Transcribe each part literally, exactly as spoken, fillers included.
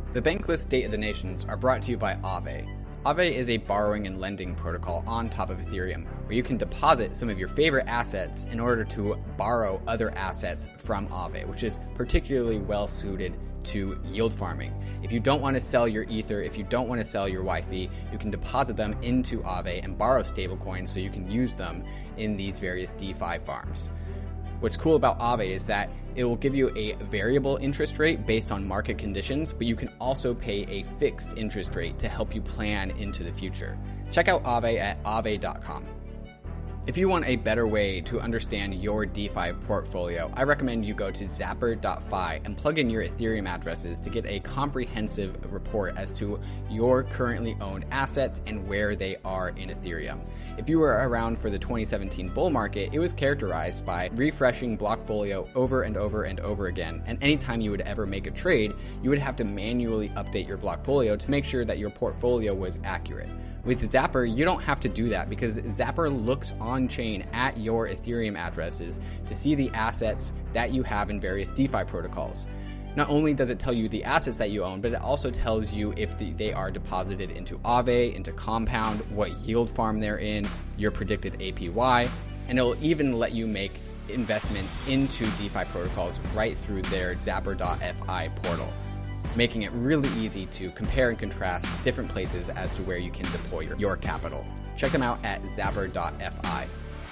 The Bankless State of the Nations are brought to you by Aave. Aave is a borrowing and lending protocol on top of Ethereum, where you can deposit some of your favorite assets in order to borrow other assets from Aave, which is particularly well suited to yield farming. If you don't want to sell your Ether, if you don't want to sell your Y F I, you can deposit them into Aave and borrow stablecoins so you can use them in these various DeFi farms. What's cool about Aave is that it will give you a variable interest rate based on market conditions, but you can also pay a fixed interest rate to help you plan into the future. Check out Aave at aave dot com. If you want a better way to understand your DeFi portfolio, I recommend you go to zapper dot f i and plug in your Ethereum addresses to get a comprehensive report as to your currently owned assets and where they are in Ethereum. If you were around for the twenty seventeen bull market, it was characterized by refreshing Blockfolio over and over and over again, and anytime you would ever make a trade, you would have to manually update your Blockfolio to make sure that your portfolio was accurate. With Zapper, you don't have to do that because Zapper looks on-chain at your Ethereum addresses to see the assets that you have in various DeFi protocols. Not only does it tell you the assets that you own, but it also tells you if the, they are deposited into Aave, into Compound, what yield farm they're in, your predicted A P Y, and it'll even let you make investments into DeFi protocols right through their zapper dot f i portal, making it really easy to compare and contrast different places as to where you can deploy your, your capital. Check them out at zapper dot f i.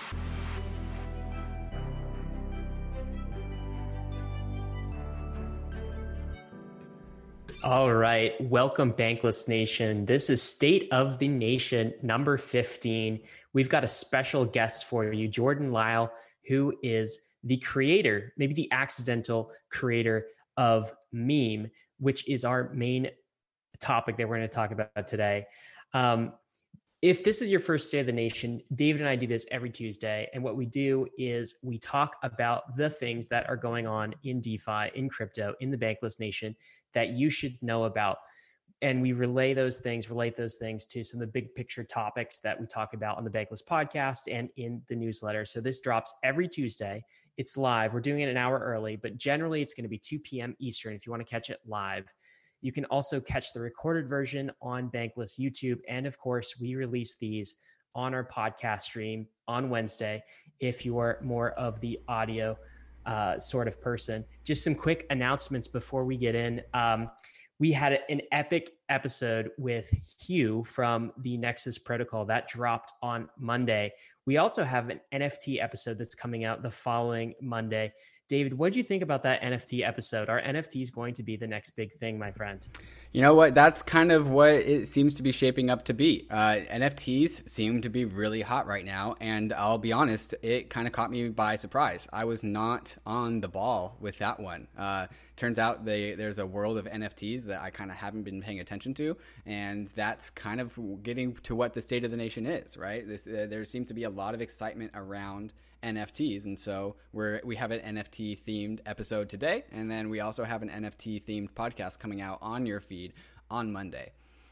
All right. Welcome, Bankless Nation. This is State of the Nation number fifteen. We've got a special guest for you, Jordan Lyle, who is the creator, maybe the accidental creator of Meme, which is our main topic that we're going to talk about today. Um, if this is your first State of the Nation, David and I do this every Tuesday. And what we do is we talk about the things that are going on in DeFi, in crypto, in the Bankless Nation that you should know about. And we relay those things, relate those things to some of the big picture topics that we talk about on the Bankless podcast and in the newsletter. So this drops every Tuesday. It's live. We're doing it an hour early, but generally it's going to be two p.m. Eastern if you want to catch it live. You can also catch the recorded version on Bankless YouTube. And of course, we release these on our podcast stream on Wednesday if you are more of the audio uh, sort of person. Just some quick announcements before we get in. Um, we had an epic episode with Hugh from the Nexus Protocol that dropped on Monday. We also have an N F T episode that's coming out the following Monday. David, what do you think about that N F T episode? Are N F Ts going to be the next big thing, my friend? You know what? That's kind of what it seems to be shaping up to be. Uh, N F Ts seem to be really hot right now. And I'll be honest, it kind of caught me by surprise. I was not on the ball with that one. Uh, turns out they, there's a world of N F Ts that I kind of haven't been paying attention to. And that's kind of getting to what the State of the Nation is, right? This, uh, there seems to be a lot of excitement around N F Ts. And so we're, we have an N F T themed episode today. And then we also have an N F T themed podcast coming out on your feed on Monday.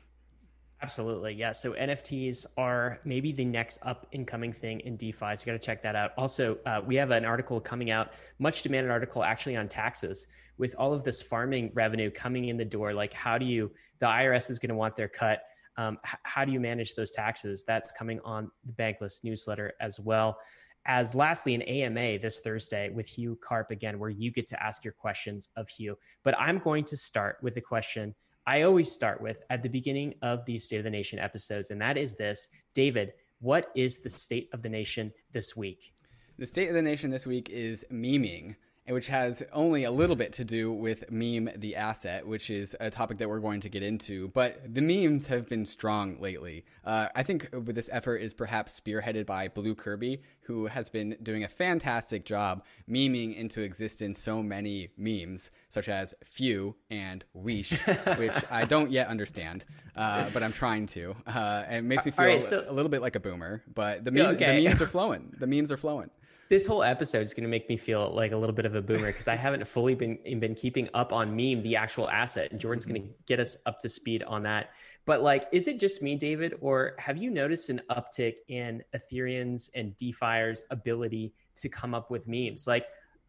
Absolutely. Yeah. So N F Ts are maybe the next up and coming thing in DeFi. So you got to check that out. Also, uh, we have an article coming out, much demanded article actually on taxes with all of this farming revenue coming in the door. Like how do you, the I R S is going to want their cut. Um, h- how do you manage those taxes? That's coming on the Bankless newsletter as well. As lastly, an A M A this Thursday with Hugh Karp again, where you get to ask your questions of Hugh. But I'm going to start with a question I always start with at the beginning of these State of the Nation episodes, and that is this. David, what is the State of the Nation this week? The State of the Nation this week is meming, which has only a little bit to do with Meme the asset, which is a topic that we're going to get into. But the memes have been strong lately. Uh, I think this effort is perhaps spearheaded by Blue Kirby, who has been doing a fantastic job meming into existence so many memes, such as Few and Weesh, which I don't yet understand, uh, but I'm trying to. Uh, and it makes me feel right, so, a little bit like a boomer, but the, meme, okay. the memes are flowing. The memes are flowing. This whole episode is going to make me feel like a little bit of a boomer because I haven't fully been been keeping up on Meme, the actual asset. And Jordan's going to get us up to speed on that. But like, is it just me, David, or have you noticed an uptick in Ethereans and DeFiers' ability to come up with memes? Like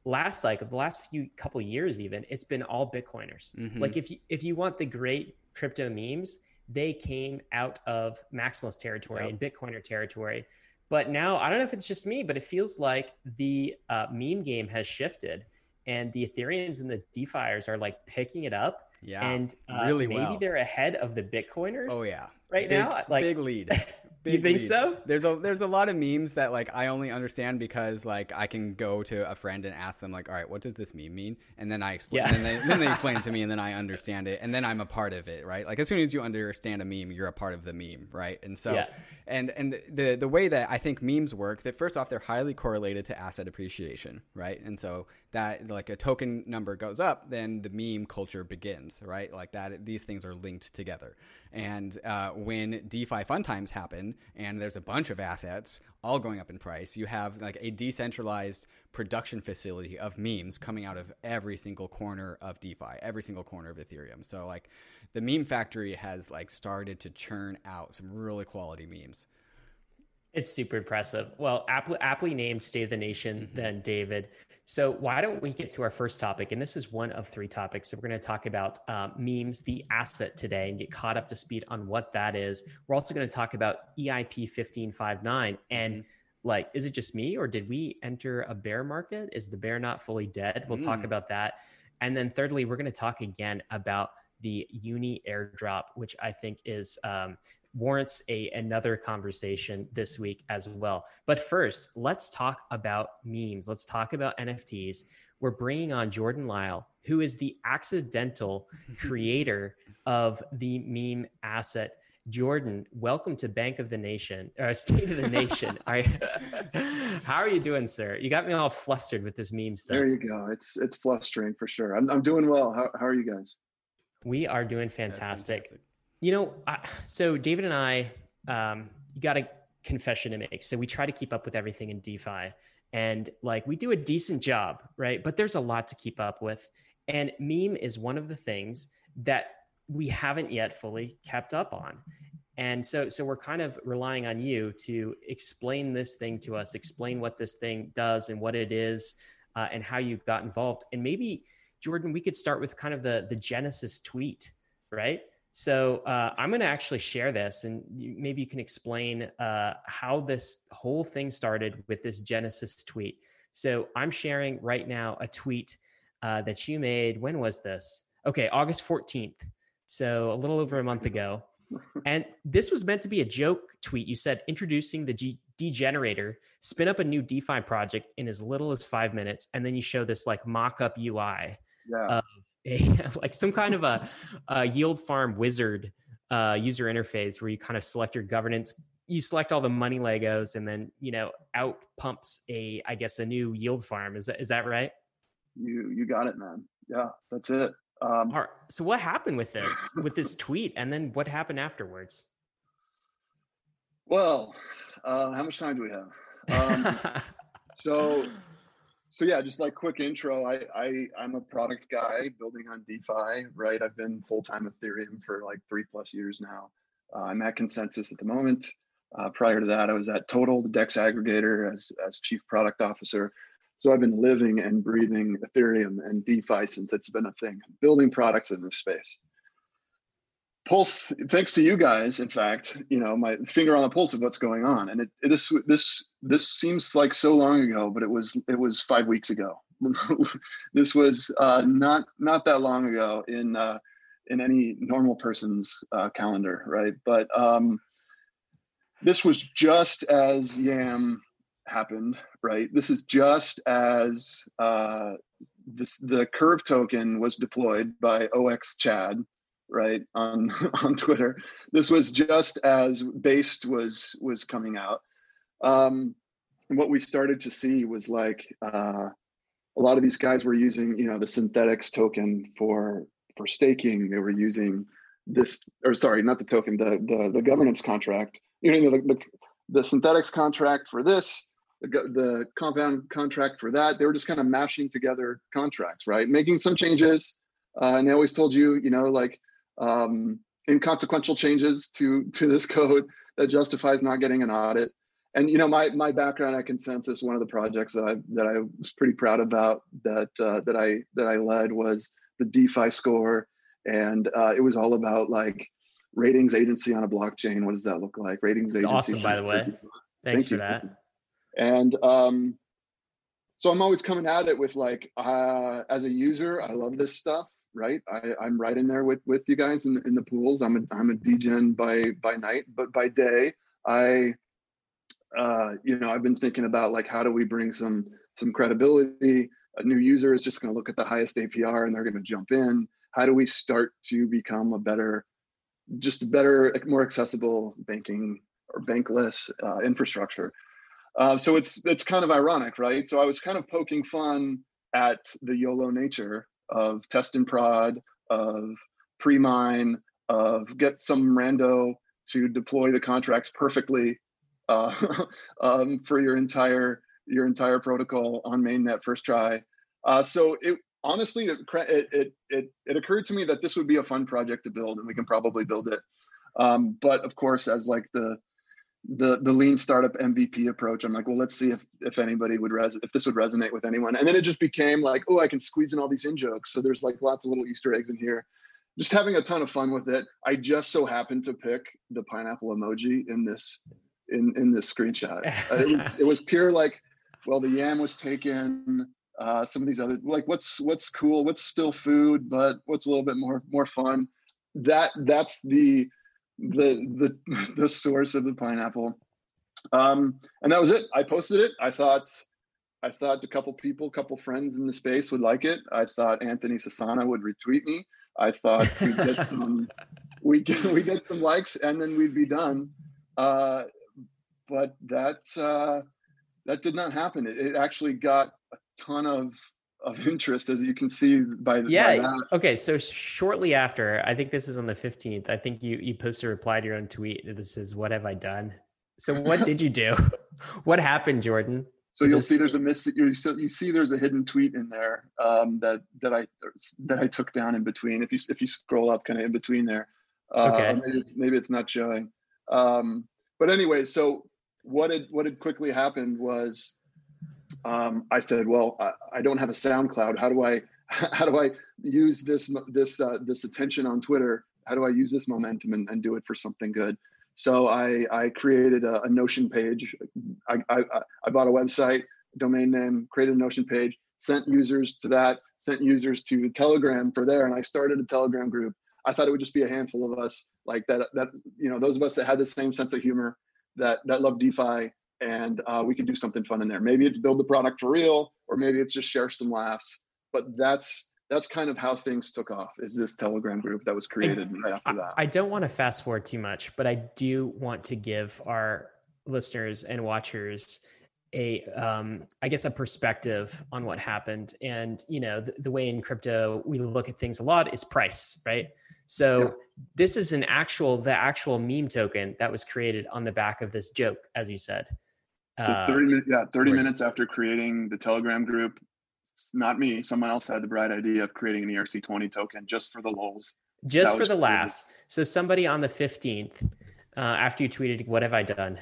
last cycle, the last few couple years, even, it's been all Bitcoiners. Mm-hmm. Like if you, if you want the great crypto memes, they came out of maximalist territory yep. and Bitcoiner territory. But now, I don't know if it's just me, but it feels like the uh, meme game has shifted and the Ethereans and the DeFiers are like picking it up. Yeah, and uh, really maybe well. they're ahead of the Bitcoiners. Oh yeah, right big, now, like big lead. Big you think lead. so? There's a there's a lot of memes that like I only understand because like I can go to a friend and ask them like, all right, what does this meme mean? And then I explain, yeah. and then they, then they explain it to me, and then I understand it, and then I'm a part of it, right? Like as soon as you understand a meme, you're a part of the meme, right? And so, yeah. and and the the way that I think memes work, that first off, they're highly correlated to asset appreciation, right? And so that like a token number goes up, then the meme culture begins, right? Like that, these things are linked together. And uh, when DeFi fun times happen and there's a bunch of assets all going up in price, you have like a decentralized production facility of memes coming out of every single corner of DeFi, every single corner of Ethereum. So like the meme factory has like started to churn out some really quality memes. It's super impressive. Well, aptly, aptly named State of the Nation, mm-hmm. then, David. So why don't we get to our first topic? And this is one of three topics. So we're going to talk about um, memes, the asset today, and get caught up to speed on what that is. We're also going to talk about E I P fifteen fifty-nine. And mm-hmm. like, is it just me or did we enter a bear market? Is the bear not fully dead? We'll mm. talk about that. And then thirdly, we're going to talk again about the Uni airdrop, which I think is um, warrants a another conversation this week as well. But first, let's talk about memes. Let's talk about N F Ts. We're bringing on Jordan Lyle, who is the accidental creator of the meme asset. Jordan, welcome to Bank of the Nation, or State of the Nation. All right. How are you doing, sir? You got me all flustered with this meme stuff. There you go. It's it's flustering for sure. I'm I'm doing well. How how are you guys? We are doing fantastic. fantastic. You know, I, so David and I, um, you got a confession to make. So we try to keep up with everything in DeFi, and like we do a decent job, right? But there's a lot to keep up with, and meme is one of the things that we haven't yet fully kept up on. And so, so we're kind of relying on you to explain this thing to us, explain what this thing does and what it is, uh, and how you got involved. And maybe, Jordan, we could start with kind of the, the Genesis tweet, right? So uh, I'm going to actually share this, and you, maybe you can explain uh, how this whole thing started with this Genesis tweet. So I'm sharing right now a tweet uh, that you made. When was this? Okay, August fourteenth. So a little over a month ago. And this was meant to be a joke tweet. You said, introducing the G- Degenerator, spin up a new DeFi project in as little as five minutes. And then you show this like mock-up U I yeah. of a, like some kind of a, a yield farm wizard uh, user interface where you kind of select your governance. You select all the money Legos and then, you know, out pumps a, I guess, a new yield farm. Is that, is that right? You, you got it, man. Yeah, that's it. Um, All right. So what happened with this, with this tweet, and then what happened afterwards? Well, uh, how much time do we have? Um, so, so yeah, just like quick intro. I, I, I'm a product guy building on DeFi, right? I've been full-time Ethereum for like three plus years now. Uh, I'm at Consensus at the moment. Uh, prior to that, I was at Total, the DEX aggregator, as as chief product officer. So I've been living and breathing Ethereum and DeFi since it's been a thing, building products in this space. Pulse, thanks to you guys, in fact, you know, my finger on the pulse of what's going on. And it, it this this this seems like so long ago, but it was it was five weeks ago. This was uh, not not that long ago in uh, in any normal person's uh, calendar, right? But um, this was just as Yam happened, right? This is just as uh, this, the Curve token was deployed by O X Chad, right, on on Twitter. This was just as Based was was coming out. Um, and what we started to see was like uh, a lot of these guys were using, you know, the Synthetics token for for staking. They were using this, or sorry, not the token, the the, the governance contract. You know, the, the the Synthetics contract for this. The, the compound contract for that. They were just kind of mashing together contracts, right? Making some changes. Uh, and they always told you, you know, like um, inconsequential changes to, to this code that justifies not getting an audit. and you know, my my background at Consensus, one of the projects that I that I was pretty proud about that uh, that I that I led was the DeFi score, and uh, it was all about like ratings agency on a blockchain. What does that look like? Ratings it's agency. awesome, by the way. Thanks Thank for you. that. And um, so I'm always coming at it with like, uh, as a user, I love this stuff, right? I, I'm right in there with with you guys in in the pools. I'm a I'm a degen by by night, but by day, I, uh, you know, I've been thinking about like, how do we bring some some credibility? A new user is just going to look at the highest A P R and they're going to jump in. How do we start to become a better, just a better, more accessible banking or bankless uh, infrastructure? Uh, so it's it's kind of ironic, right? So I was kind of poking fun at the YOLO nature of test and prod, of pre-mine, of get some rando to deploy the contracts perfectly uh, um, for your entire your entire protocol on mainnet first try. Uh, so it honestly it, it it it occurred to me that this would be a fun project to build, and we can probably build it. Um, but of course, as like the the the lean startup M V P approach, I'm like, well, let's see if if anybody would res if this would resonate with anyone. And then it just became like, oh, I can squeeze in all these in jokes. So there's like lots of little Easter eggs in here. Just having a ton of fun with it. I just so happened to pick the pineapple emoji in this in in this screenshot. Uh, it was it was pure like, well, the yam was taken. Uh, some of these other like what's what's cool, what's still food, but what's a little bit more more fun. That that's the the the the source of the pineapple, um and that was it. I posted it. i thought i thought a couple people, a couple friends in the space would like it. I thought Anthony Sassana would retweet me. I thought we'd get some we get we get some likes and then we'd be done. uh but that uh that did not happen. It, it actually got a ton of of interest, as you can see by, yeah by that. Okay, so shortly after, I think this is on the fifteenth, I think you you posted a reply to your own tweet. This is, what have I done? So what did you do? What happened, Jordan? So you'll this... see there's a miss you see, you see there's a hidden tweet in there um that that I that I took down in between. If you if you scroll up kind of in between there, uh okay. maybe it's maybe it's not showing. Um but anyway, so what had what had quickly happened was, Um, I said, well, I, I don't have a SoundCloud. How do I, how do I use this, this, uh, this attention on Twitter? How do I use this momentum and, and do it for something good? So I, I created a, a Notion page. I, I, I bought a website, domain name, created a Notion page, sent users to that, sent users to the Telegram for there. And I started a Telegram group. I thought it would just be a handful of us like that, that, you know, those of us that had the same sense of humor, that, that love DeFi, and uh, we could do something fun in there. Maybe it's build the product for real, or maybe it's just share some laughs. But that's that's kind of how things took off, is this Telegram group that was created I, right after that. I don't want to fast forward too much, but I do want to give our listeners and watchers a, um, I guess, a perspective on what happened. And, you know, the, the way in crypto we look at things a lot is price, right? So yeah. This is an actual, the actual meme token that was created on the back of this joke, as you said. So thirty minutes, yeah, thirty minutes after creating the Telegram group, not me, someone else had the bright idea of creating an E R C twenty token just for the lulz. Just for the laughs. So somebody on the fifteenth, uh, after you tweeted, what have I done?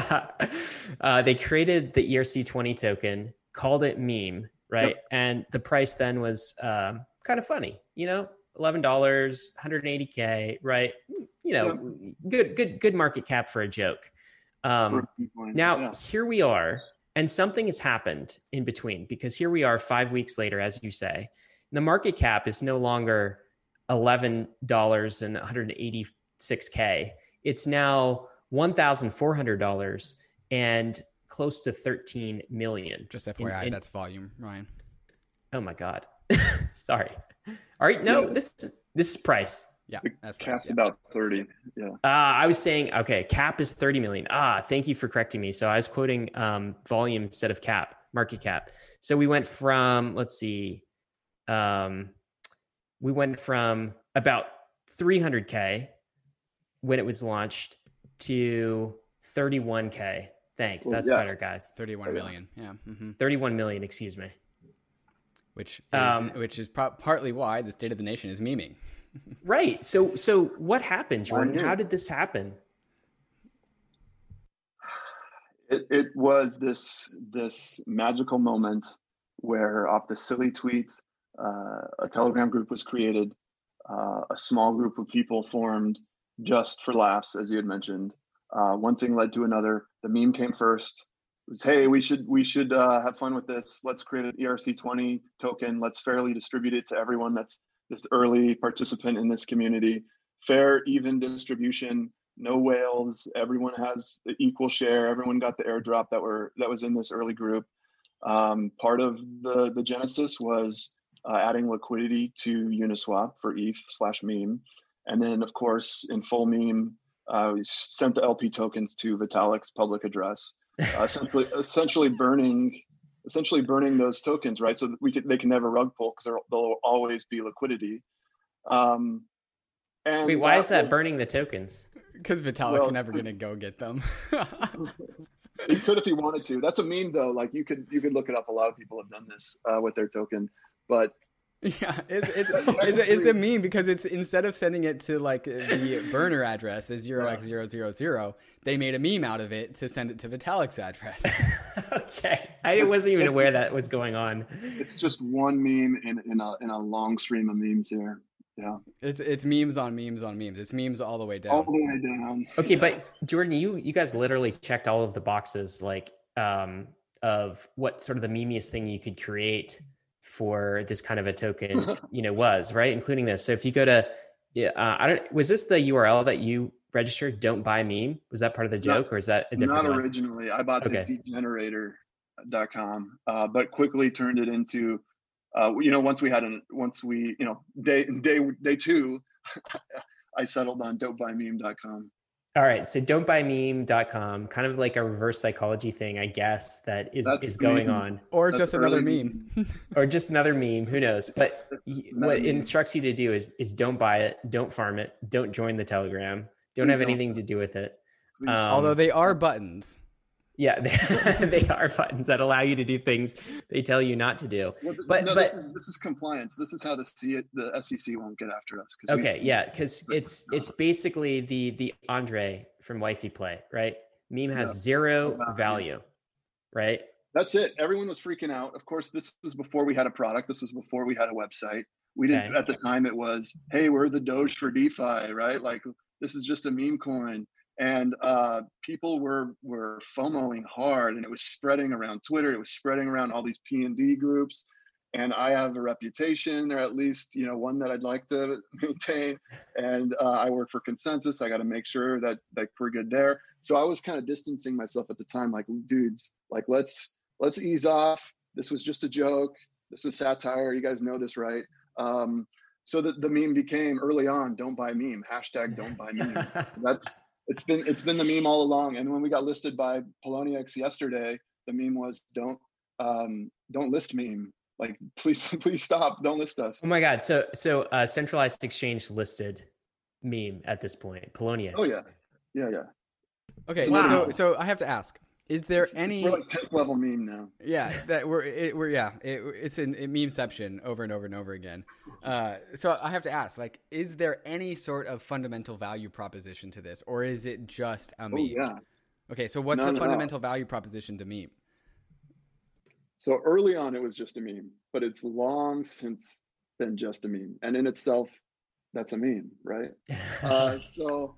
uh, they created the E R C twenty token, called it meme, right? Yep. And the price then was um, kind of funny, you know, eleven dollars, one hundred eighty K, right? You know, yep. good, good, good market cap for a joke. Um, now yeah. Here we are, and something has happened in between, because here we are five weeks later, as you say, the market cap is no longer eleven dollars and one hundred eighty-six K. It's now one thousand four hundred dollars and close to thirteen million. Just F Y I, in, in, that's volume, Ryan. Oh my God. Sorry. All right. No, yeah. this, this is price. Yeah, that's cap's yeah. about thirty. Yeah. Uh, I was saying, okay, cap is thirty million. Ah, thank you for correcting me. So I was quoting um, volume instead of cap, market cap. So we went from, let's see, um, we went from about three hundred K when it was launched to thirty-one K. Thanks. That's yeah. better, guys. thirty-one million. Yeah. Mm-hmm. thirty-one million, excuse me. Which is, um, which is pro- partly why the State of the Nation is memeing. Right. So, so what happened, Jordan? How did this happen? It, it was this this magical moment where off the silly tweet, uh, a Telegram group was created, uh, a small group of people formed just for laughs, as you had mentioned. Uh, one thing led to another. The meme came first. It was, hey, we should we should uh, have fun with this. Let's create an E R C twenty token. Let's fairly distribute it to everyone that's this early participant in this community. Fair, even distribution. No whales. Everyone has the equal share. Everyone got the airdrop that were that was in this early group. Um, part of the the genesis was uh, adding liquidity to Uniswap for E T H slash meme, and then of course in full meme, uh, we sent the L P tokens to Vitalik's public address, uh, essentially essentially burning essentially burning those tokens, right? So that we could they can never rug pull because there'll always be liquidity. Um, and Wait, why that is that was, burning the tokens? Because Vitalik's well, never gonna go get them. He could if he wanted to. That's a meme though. Like you could you could look it up. A lot of people have done this uh, with their token, but yeah, it's it's it's a, it's a meme because it's instead of sending it to like the burner address as zero x zero zero zero, they made a meme out of it to send it to Vitalik's address. Okay, I it's, wasn't even aware that was going on. It's just one meme in in a in a long stream of memes here. Yeah, it's it's memes on memes on memes. It's memes all the way down. All the way down. Okay, but Jordan, you you guys literally checked all of the boxes, like um, of what sort of the memeiest thing you could create for this kind of a token, you know, was right, including this. So if you go to, yeah, uh, I don't. Was this the U R L that you registered? Don't buy meme. Was that part of the joke, not, or is that a different? Not one? originally. I bought okay. the degenerator dot com, uh, but quickly turned it into. Uh, you know, once we had an, once we, you know, day day day two, I settled on don't buy meme dot com. All right, so don't buy meme dot com, kind of like a reverse psychology thing, I guess, that is That's is going meme. on, or That's just another meme, or just another meme. Who knows? But what it instructs you to do is is don't buy it, don't farm it, don't join the Telegram, don't Please have don't. anything to do with it. Um, Although they are buttons. Yeah, they, they are buttons that allow you to do things they tell you not to do. Well, but no, but this is, this is compliance. This is how the C, the S E C won't get after us. Okay, we, yeah, because it's it's basically the the Andre from Wifey Play, right? Meme has yeah. zero value, right? That's it. Everyone was freaking out. Of course, this was before we had a product. This was before we had a website. We didn't okay. At the time. It was, hey, we're the Doge for DeFi, right? Like this is just a meme coin. And uh, people were were FOMOing hard, and it was spreading around Twitter. It was spreading around all these P and D groups. And I have a reputation, or at least you know one that I'd like to maintain. And uh, I work for Consensus. I got to make sure that that we're good there. So I was kind of distancing myself at the time, like, dudes, like let's let's ease off. This was just a joke. This was satire. You guys know this, right? Um, so the the meme became early on. Don't buy meme. Hashtag don't buy meme. That's It's been it's been the meme all along. And when we got listed by Poloniex yesterday, the meme was don't um, don't list meme. Like please please stop. Don't list us. Oh my God. So so uh, centralized exchange listed meme at this point. Poloniex. Oh yeah, yeah yeah. Okay. Wow. So so I have to ask. Is there it's, any? We're like tenth level meme now. Yeah, that we're it, we're yeah. It, it's in it memeception over and over and over again. Uh, so I have to ask, like, is there any sort of fundamental value proposition to this, or is it just a meme? Oh, yeah. Okay, so what's no, the no, fundamental no. value proposition to meme? So early on, it was just a meme, but it's long since been just a meme, and in itself, that's a meme, right? uh, so.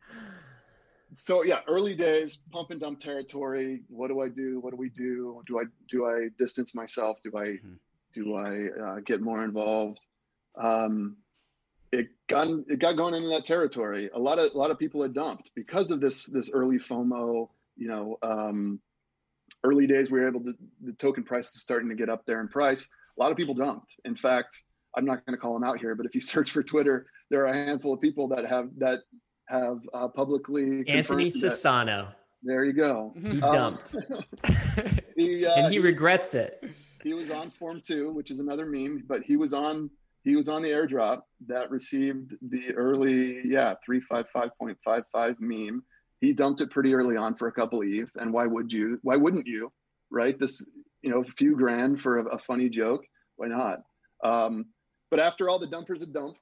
So yeah, early days, pump and dump territory. What do I do? What do we do? Do I do I distance myself? Do I mm-hmm. do I uh, get more involved? Um, it got it got going into that territory. A lot of a lot of people had dumped because of this this early FOMO. You know, um, early days we were able to the token price is starting to get up there in price. A lot of people dumped. In fact, I'm not going to call them out here, but if you search for Twitter, there are a handful of people that have that. have uh, publicly Anthony Sassano. There you go. He dumped. Um, he, uh, and he, he regrets it. He was on Form two, which is another meme, but he was on he was on the airdrop that received the early, yeah, three fifty-five point five five meme. He dumped it pretty early on for a couple of E T H. And why would you? Why wouldn't you? Right? This, you know, a few grand for a, a funny joke. Why not? Um, but after all the dumpers had dumped,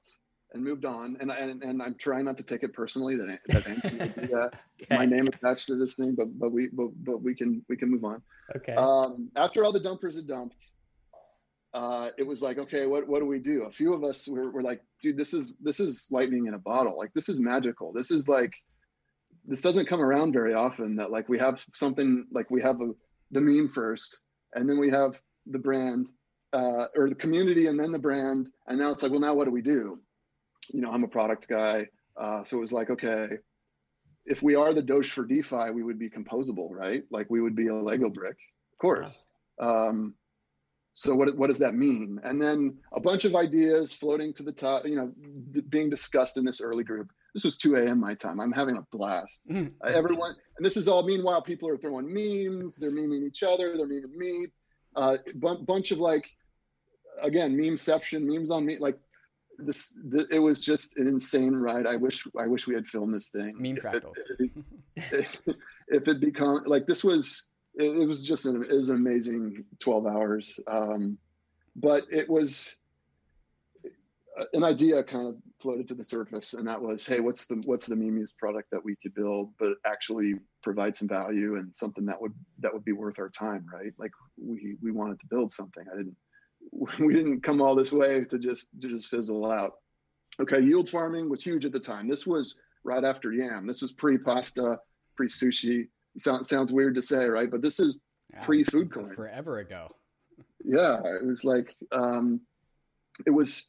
and moved on. And and and I'm trying not to take it personally that that Anthony would do that. Okay. My name attached to this thing, but but we but but we can we can move on. Okay. Um, after all the dumpers had dumped, uh, it was like, okay, what what do we do? A few of us were, were like, dude, this is this is lightning in a bottle. Like, this is magical. This is like, this doesn't come around very often, that like we have something, like we have a, the meme first, and then we have the brand, uh, or the community, and then the brand, and now it's like, well, now what do we do? You know, I'm a product guy, uh, so it was like, okay, if we are the Doge for DeFi, we would be composable, right? Like, we would be a Lego brick, of course. Um, so what what does that mean? And then a bunch of ideas floating to the top, you know, d- being discussed in this early group. This was two a.m. my time. I'm having a blast. uh, everyone, and this is all, meanwhile, people are throwing memes. They're memeing each other. They're memeing me. Uh, b- bunch of like, again, memeception, memes on me. Like this, the, it was just an insane ride. I wish, I wish we had filmed this thing. Meme If fractals. It, if, it, if it become like this was, it, it was just an, it was an amazing twelve hours. Um, but it was, an idea kind of floated to the surface, and that was, hey, what's the what's the memeiest product that we could build, but actually provide some value and something that would that would be worth our time, right? Like we we wanted to build something. I didn't we didn't come all this way to just to just fizzle out. Okay, yield farming was huge at the time. This was right after Yam. This was pre-pasta, pre-sushi. It sounds sounds weird to say, right? But this is Yeah, pre-food it's coin. forever ago. Yeah, it was like um, it was.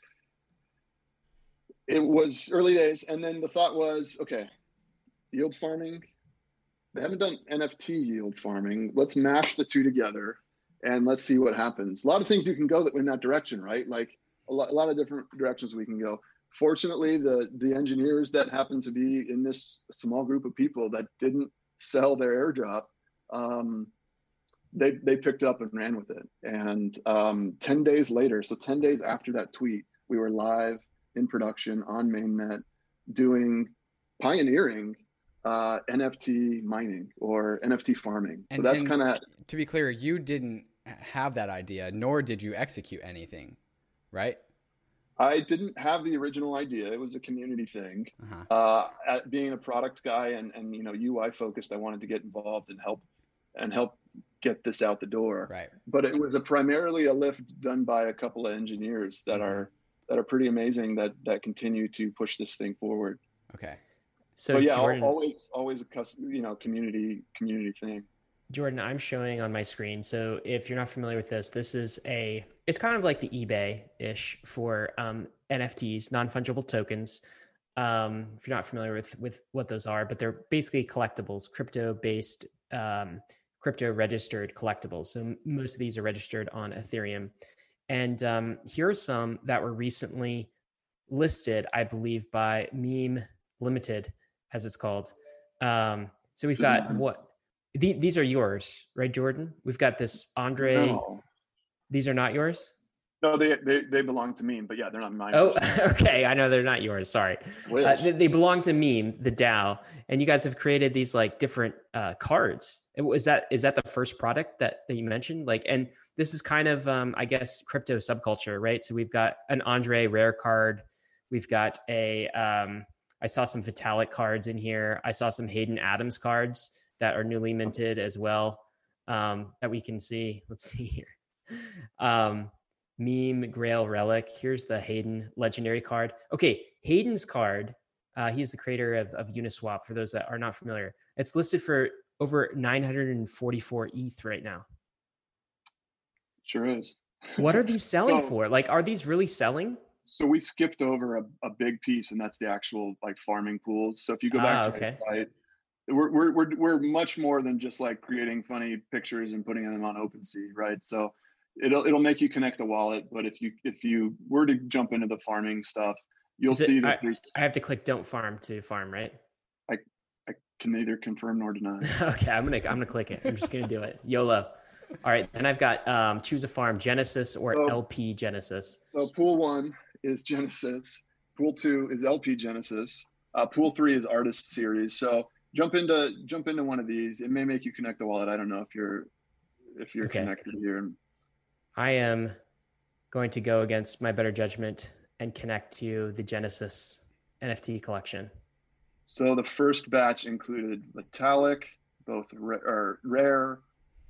It was early days, and then the thought was, okay, yield farming. They haven't done N F T yield farming. Let's mash the two together, and let's see what happens. A lot of things you can go in that direction, right? Like a lot, a lot of different directions we can go. Fortunately, the the engineers that happened to be in this small group of people that didn't sell their airdrop, um, they they picked up and ran with it. And um, ten days later, so ten days after that tweet, we were live in production on mainnet, doing pioneering uh, N F T mining or N F T farming. And, so that's and kind of, to be clear, you didn't have that idea, nor did you execute anything, right? I didn't have the original idea. It was a community thing. Uh-huh. Uh, at being a product guy and and you know U I focused, I wanted to get involved and help and help get this out the door. Right. But it was a primarily a lift done by a couple of engineers that Mhm. are that are pretty amazing that that continue to push this thing forward. Okay. So but yeah, Jordan, always always a custom, you know, community community thing. Jordan, I'm showing on my screen. So if you're not familiar with this, this is a, it's kind of like the eBay-ish for um, N F Ts, non-fungible tokens. Um, if you're not familiar with, with what those are, but they're basically collectibles, crypto-based, um, crypto-registered collectibles. So m- most of these are registered on Ethereum. And um, here are some that were recently listed, I believe, by Meme Limited, as it's called. Um, so we've got what? The, these are yours, right, Jordan? We've got this Andre. No, These are not yours? no they, they they belong to me, but yeah, they're not mine. Oh, okay. I know they're not yours. Sorry. Uh, they, they belong to Meme, the DAO, and you guys have created these like different uh, cards. Is that is that the first product that, that you mentioned? Like, and this is kind of, um, I guess, crypto subculture, right? So we've got an Andre rare card. We've got a, um, I saw some Vitalik cards in here. I saw some Hayden Adams cards that are newly minted as well, um, that we can see. Let's see here. Um, Meme Grail Relic. Here's the Hayden legendary card. Okay, Hayden's card. Uh, he's the creator of, of Uniswap. For those that are not familiar, it's listed for over nine hundred forty-four E T H right now. Sure is. What are these selling so, for? Like, are these really selling? So we skipped over a, a big piece, and that's the actual like farming pools. So if you go back ah, to okay. our site, we're, we're we're we're much more than just like creating funny pictures and putting them on OpenSea, right? So it'll it'll make you connect a wallet, but if you if you were to jump into the farming stuff, you'll Is it, see that I, there's. I have to click "Don't farm" to farm, right? I I can neither confirm nor deny. Okay, I'm gonna I'm gonna click it. I'm just gonna do it. YOLO. All right, and I've got um, choose a farm, Genesis or so, L P Genesis. So pool one is Genesis. Pool two is L P Genesis. Uh, pool three is Artist Series. So jump into jump into one of these. It may make you connect the wallet. I don't know if you're if you're okay. connected here. I am going to go against my better judgment and connect to the Genesis N F T collection? So the first batch included Vitalik, both ra- or rare,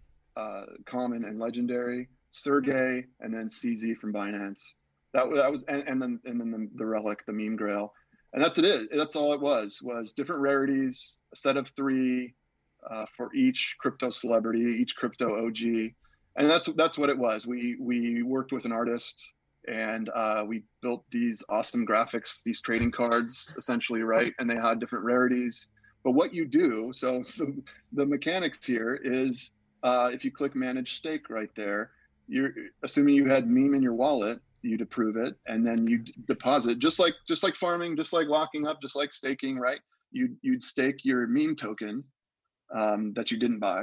uh, common, and legendary, Sergey, and then C Z from Binance. That was, that was and, and then and then the, the relic, the meme grail, and that's it. That's all it was. Was different rarities, a set of three uh, for each crypto celebrity, each crypto O G, and that's that's what it was. We we worked with an artist, and uh, we built these awesome graphics, these trading cards, essentially, right? And they had different rarities. But what you do, so the, the mechanics here is, uh, if you click Manage Stake right there, you're assuming you had meme in your wallet. You'd approve it, and then you deposit, just like just like farming, just like locking up, just like staking, right? You'd you'd stake your meme token um, that you didn't buy,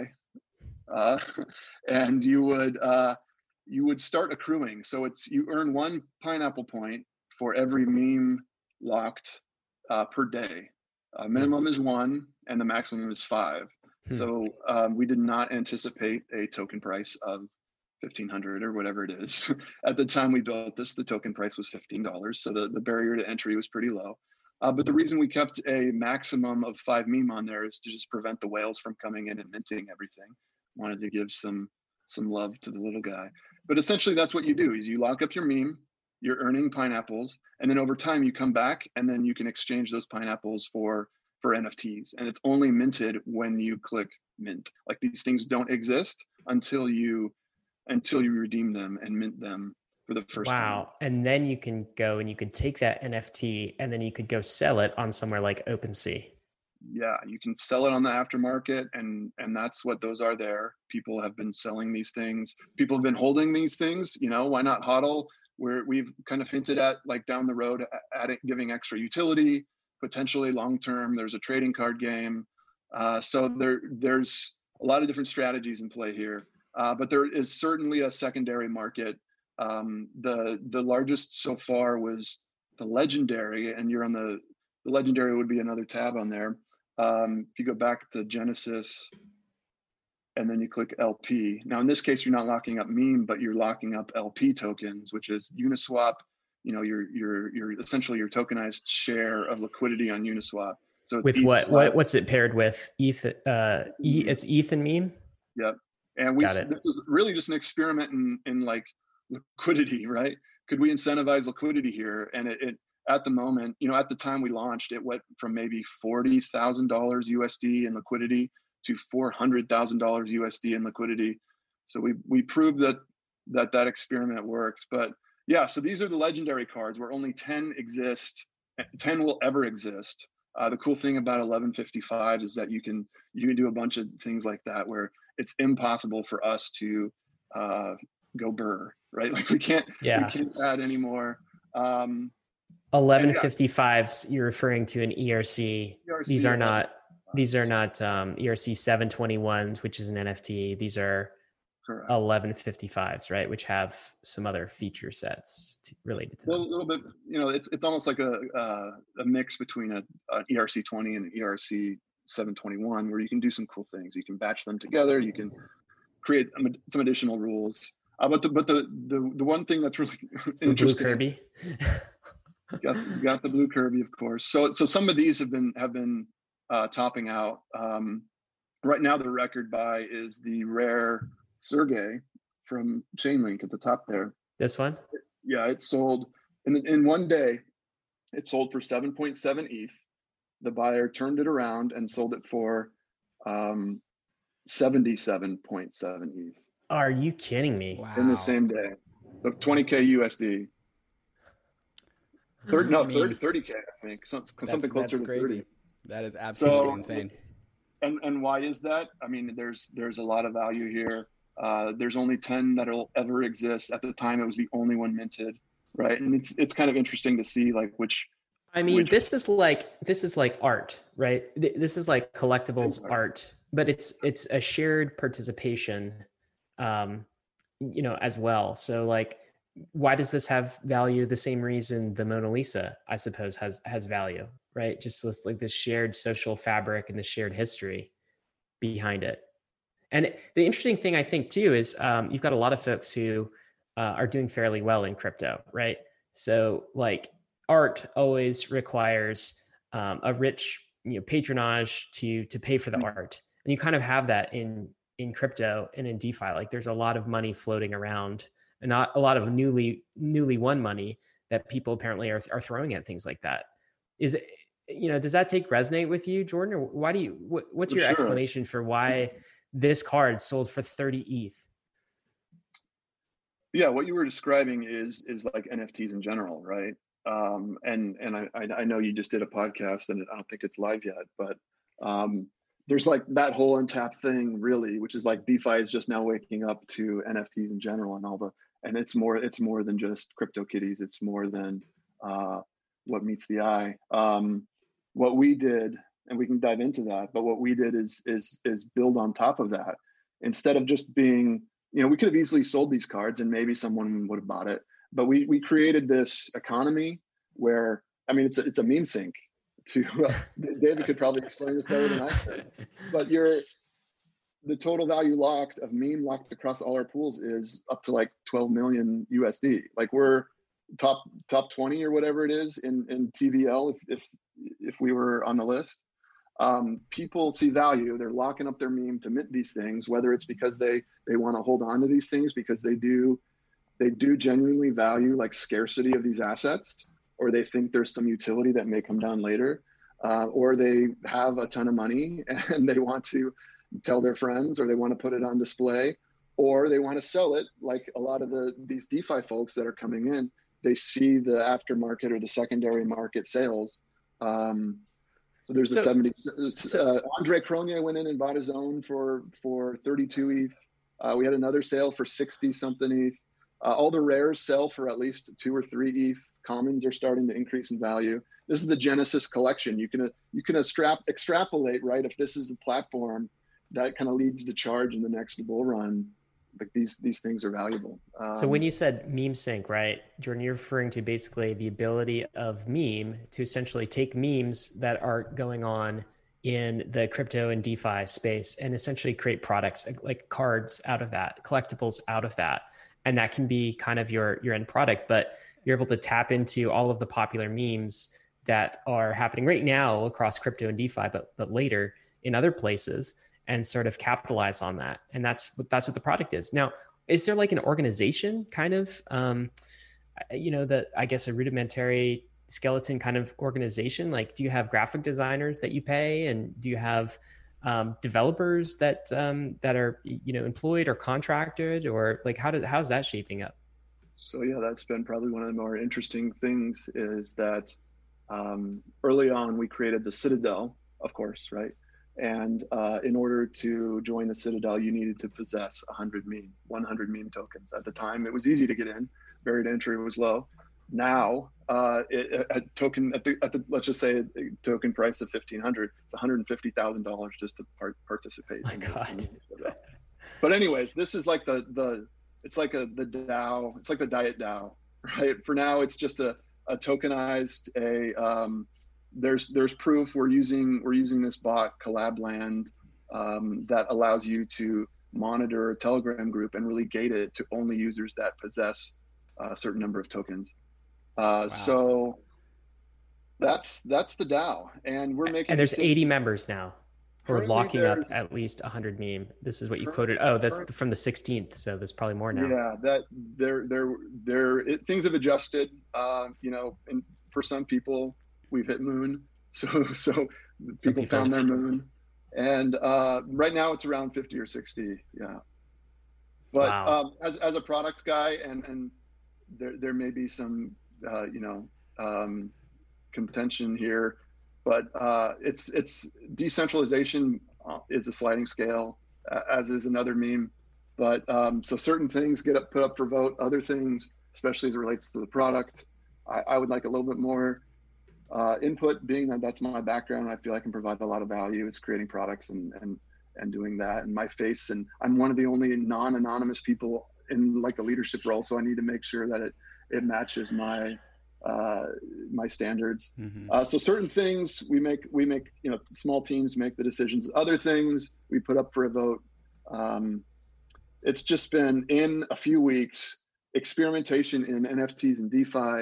uh, and you would uh, you would start accruing. So it's you earn one pineapple point for every meme locked uh, per day. Uh, minimum is one, and the maximum is five. Hmm. So um, we did not anticipate a token price of fifteen hundred or whatever it is. At the time we built this, the token price was fifteen dollars. So the, the barrier to entry was pretty low. Uh, but the reason we kept a maximum of five meme on there is to just prevent the whales from coming in and minting everything. Wanted to give some some love to the little guy. But essentially that's what you do is you lock up your meme, you're earning pineapples, and then over time you come back and then you can exchange those pineapples for for N F Ts. And it's only minted when you click mint. Like these things don't exist until you until you redeem them and mint them for the first time. Wow. And then you can go and you could take that N F T and then you could go sell it on somewhere like OpenSea. Yeah, you can sell it on the aftermarket, and and that's what those are there. People have been selling these things. People have been holding these things. You know, why not hodl? Where we've kind of hinted at, like down the road, adding, giving extra utility, potentially long term. There's a trading card game. Uh, so there there's a lot of different strategies in play here. Uh, but there is certainly a secondary market. Um, the the largest so far was the legendary, and you're on the the legendary would be another tab on there. Um, if you go back to Genesis, and then you click L P. Now in this case, you're not locking up meme, but you're locking up L P tokens, which is Uniswap. You know, your your your essentially your tokenized share of liquidity on Uniswap. So it's with what what what's it paired with? E T H, uh, e, it's E T H and meme. Yep. And we this was really just an experiment in in like liquidity, right? Could we incentivize liquidity here? And it, it at the moment, you know, at the time we launched, it went from maybe forty thousand dollars U S D in liquidity to four hundred thousand dollars U S D in liquidity. So we we proved that that that experiment works. But yeah, so these are the legendary cards where only ten exist. ten will ever exist. Uh, the cool thing about eleven fifty-five is that you can you can do a bunch of things like that where it's impossible for us to uh, go burr, right? Like we can't, yeah. we can't add anymore. Um, eleven fifty-fives, yeah. You're referring to an E R C. E R C these are not, these are not um, E R C seven twenty-ones, which is an N F T. These are Correct. eleven fifty-fives, right? Which have some other feature sets to, related to a them. A little bit, you know, it's it's almost like a uh, a mix between a, a E R C twenty and an E R C seven twenty-one, where you can do some cool things. You can batch them together. You can create some additional rules. Uh, but the but the, the the one thing that's really it's interesting. The blue Kirby. got got the blue Kirby, of course. So so some of these have been have been uh, topping out. Um, right now, the record buy is the rare Sergey from Chainlink at the top there. This one? Yeah, it sold in in one day. It sold for seven point seven E T H. The buyer turned it around and sold it for um, seventy-seven point seven E T H. Are you kidding me? Wow. In the same day. So twenty K U S D. thirty, no, thirty, thirty K, I think. Something that's, closer that's to crazy. thirty. That is absolutely so, insane. And and why is that? I mean, there's there's a lot of value here. Uh, there's only ten that'll ever exist. At the time, it was the only one minted, right? And it's it's kind of interesting to see like which. I mean, which, this is like this is like art, right? This is like collectibles art. art, but it's it's a shared participation, um, you know, as well. So like, why does this have value? The same reason the Mona Lisa, I suppose, has has value, right? Just this, like this shared social fabric and the shared history behind it. And the interesting thing I think too is um, you've got a lot of folks who uh, are doing fairly well in crypto, right? So like art always requires um, a rich, you know, patronage to to pay for the Mm. art, and you kind of have that in in crypto and in DeFi. Like there's a lot of money floating around, and not a lot of newly newly won money that people apparently are are throwing at things like that. Is it, you know, does that take resonate with you, Jordan, or why do you? What, what's For your sure. explanation for why this card sold for thirty E T H? Yeah, what you were describing is is like N F Ts in general, right? Um, and and I I know you just did a podcast, and I don't think it's live yet, but um, there's like that whole Untap thing, really, which is like DeFi is just now waking up to N F Ts in general and all the, and it's more it's more than just CryptoKitties. It's more than uh, what meets the eye. Um, what we did, and we can dive into that, but what we did is is is build on top of that instead of just being, you know, we could have easily sold these cards and maybe someone would have bought it, but we we created this economy where, I mean, it's a, it's a meme sink. To uh, David could probably explain this better than I could, but you're the total value locked of meme locked across all our pools is up to like twelve million U S D. Like we're top top twenty or whatever it is in in T V L if if if we were on the list. Um, people see value. They're locking up their meme to mint these things, whether it's because they they want to hold on to these things because they do they do genuinely value like scarcity of these assets, or they think there's some utility that may come down later, uh, or they have a ton of money and they want to tell their friends, or they want to put it on display, or they want to sell it. Like a lot of the these DeFi folks that are coming in, they see the aftermarket or the secondary market sales. Um, So there's so, a seventy. So, uh, Andre Cronje went in and bought his own for for thirty-two E T H. Uh, we had another sale for sixty something E T H. Uh, all the rares sell for at least two or three E T H. Commons are starting to increase in value. This is the Genesis collection. You can you can extrap, extrapolate, right? If this is the platform that kind of leads the charge in the next bull run, like these these things are valuable. Um, so when you said meme sync, right, Jordan, you're referring to basically the ability of meme to essentially take memes that are going on in the crypto and DeFi space and essentially create products like cards out of that, collectibles out of that. And that can be kind of your, your end product, but you're able to tap into all of the popular memes that are happening right now across crypto and DeFi, but, but later in other places, and sort of capitalize on that. And that's what, that's what the product is. Now, is there like an organization kind of, um, you know, that I guess a rudimentary skeleton kind of organization? Like, do you have graphic designers that you pay, and do you have um, developers that um, that are, you know, employed or contracted, or like how did how's that shaping up? So yeah, that's been probably one of the more interesting things is that um, early on we created the Citadel, of course, right? And uh, in order to join the Citadel, you needed to possess one hundred meme, one hundred meme tokens. At the time, it was easy to get in. Barrier to entry was low. Now, uh, it, a token at the, at the let's just say a token price of fifteen hundred, it's one hundred fifty thousand dollars just to part, participate. My God. But anyways, this is like the the it's like a the DAO. It's like the Diet DAO, right? For now, it's just a a tokenized a. Um, There's there's proof we're using we're using this bot Collabland um, that allows you to monitor a Telegram group and really gate it to only users that possess a certain number of tokens. Uh, wow. So that's that's the DAO, and we're making. And there's eighty members now who are locking up there's- at least one hundred meme. This is what you've quoted. Oh, that's from the sixteenth, so there's probably more now. Yeah, that there there there it, things have adjusted. Uh, you know, and for some people, we've hit moon, so so people, people found their moon, and uh, right now it's around fifty or sixty. Yeah, but wow. um, as as a product guy, and and there there may be some uh, you know um, contention here, but uh, it's it's decentralization uh, is a sliding scale, uh, as is another meme. But um, so certain things get up, put up for vote. Other things, especially as it relates to the product, I, I would like a little bit more uh, input. Being that that's my background, I feel I can provide a lot of value. It's creating products and and and doing that. And my face, and I'm one of the only non-anonymous people in like the leadership role, so I need to make sure that it it matches my uh, my standards. Mm-hmm. Uh, so certain things we make we make you know small teams make the decisions. Other things we put up for a vote. Um, It's just been in a few weeks, experimentation in N F Ts and DeFi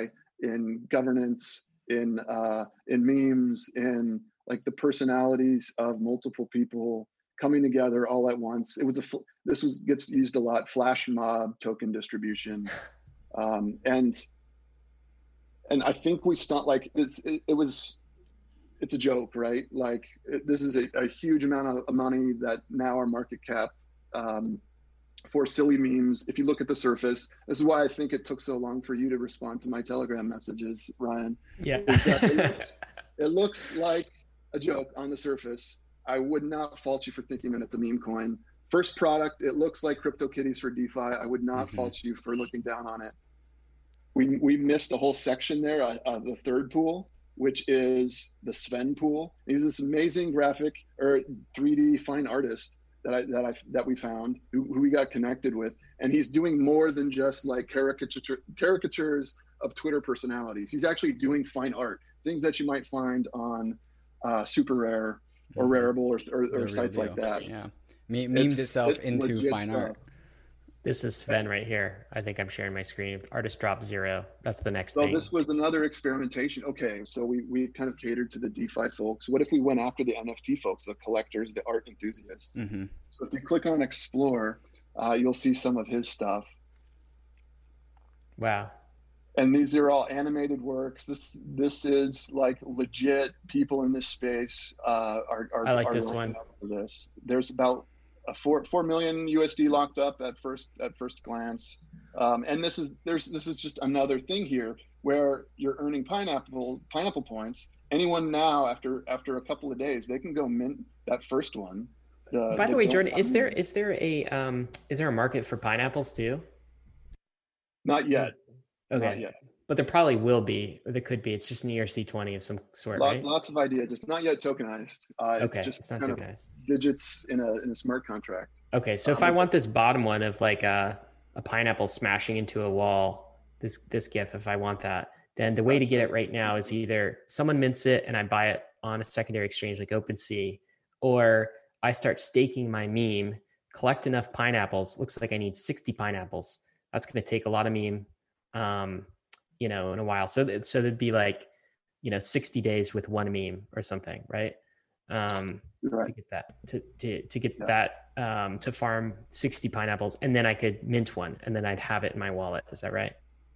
in governance, in uh, in memes, in like the personalities of multiple people coming together all at once. It was a this was gets used a lot. Flash mob token distribution, um, and and I think we start like it's it, it was. It's a joke, right? Like it, this is a, a huge amount of money that now our market cap um, for silly memes. If you look at the surface, this is why I think it took so long for you to respond to my Telegram messages, Ryan. Yeah. it, looks, it looks like a joke on the surface. I would not fault you for thinking that it's a meme coin. First product, it looks like CryptoKitties for DeFi. I would not mm-hmm. fault you for looking down on it. We we missed a whole section there, uh, uh, the third pool, which is the Sven pool. He's this amazing graphic or three D fine artist that I that I that we found, who, who we got connected with, and he's doing more than just like caricature caricatures of Twitter personalities. He's actually doing fine art, things that you might find on uh, Super Rare or Rarible or or, or sites like that. Yeah, Me- memed it's, itself it's into fine stuff. art. This is Sven right here. I think I'm sharing my screen. Artist drop zero. That's the next so thing. So this was another experimentation. Okay, so we, we kind of catered to the DeFi folks. What if we went after the N F T folks, the collectors, the art enthusiasts? Mm-hmm. So if you click on Explore, uh, you'll see some of his stuff. Wow. And these are all animated works. This this is like legit people in this space uh, are, are, I like are this one. For this. There's about a four four million U S D locked up at first at first glance, um, and this is there's this is just another thing here where you're earning pineapple pineapple points. Anyone now after after a couple of days they can go mint that first one. The, By the, the way, Jordan, is there is there a um, is there a market for pineapples too? Not yet. Okay. Not yet. But there probably will be, or there could be. It's just an E R C twenty of some sort, Lot, right? Lots of ideas. It's not yet tokenized. Uh, okay, it's just it's not kind tokenized. Of digits in a in a smart contract. Okay, so um, if I want this bottom one of like a, a pineapple smashing into a wall, this this GIF, if I want that, then the way to get it right now is either someone mints it and I buy it on a secondary exchange like OpenSea, or I start staking my meme, collect enough pineapples. Looks like I need sixty pineapples. That's going to take a lot of meme. Um, you know, in a while. So, so there'd be like, you know, sixty days with one meme or something, right? Um, right. To get that, to, to, to get yeah. that, um, to farm sixty pineapples, and then I could mint one and then I'd have it in my wallet. Is that right?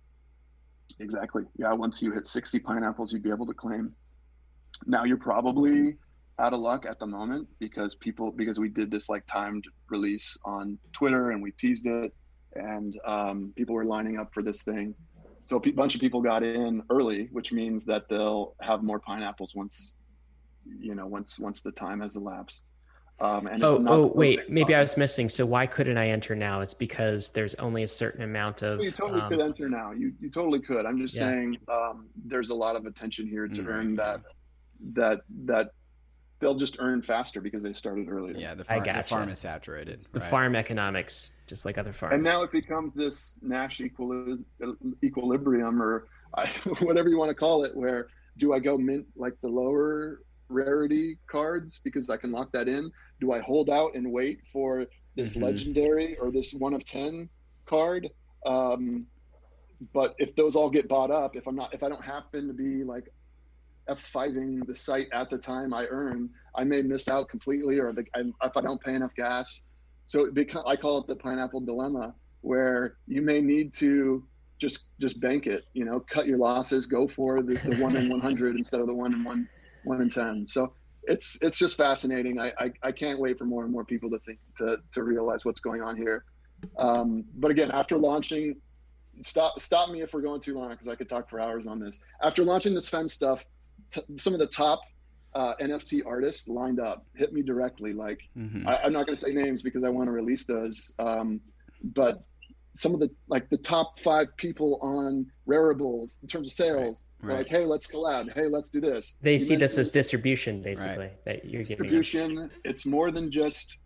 Exactly. Yeah. Once you hit sixty pineapples, you'd be able to claim. Now you're probably out of luck at the moment because people, because we did this like timed release on Twitter and we teased it, and um, people were lining up for this thing. So a bunch of people got in early, which means that they'll have more pineapples once, you know, once once the time has elapsed. Um, and oh, it's not oh, wait, maybe I was missing. So why couldn't I enter now? It's because there's only a certain amount of. Well, you totally um, could enter now. You you totally could. I'm just yeah. saying, um, there's a lot of attention here to mm-hmm. earn that, that that. They'll just earn faster because they started earlier. Yeah, the farm, gotcha. the farm is saturated. It's the right? farm economics, just like other farms. And now it becomes this Nash equili- equilibrium, or I, whatever you want to call it, where do I go mint like the lower rarity cards because I can lock that in? Do I hold out and wait for this mm-hmm. legendary or this one of ten card? Um, but if those all get bought up, if I'm not, if I don't happen to be like F five-ing the site at the time I earn, I may miss out completely, or the, I, if I don't pay enough gas. So it become, I call it the pineapple dilemma, where you may need to just just bank it, you know, cut your losses, go for the, the one in one hundred instead of the one in one one in ten. So it's it's just fascinating. I, I I can't wait for more and more people to think to to realize what's going on here. Um, but again, after launching, stop stop me if we're going too long because I could talk for hours on this. After launching the Sven stuff, T- some of the top uh, N F T artists lined up, hit me directly. Like, mm-hmm. I, I'm not going to say names because I want to release those. Um, but some of the, like the top five people on Rarible in terms of sales, right. Right. like, hey, let's collab. Hey, let's do this. They you see this as distribution, basically, right. that you're distribution. Giving It's more than just,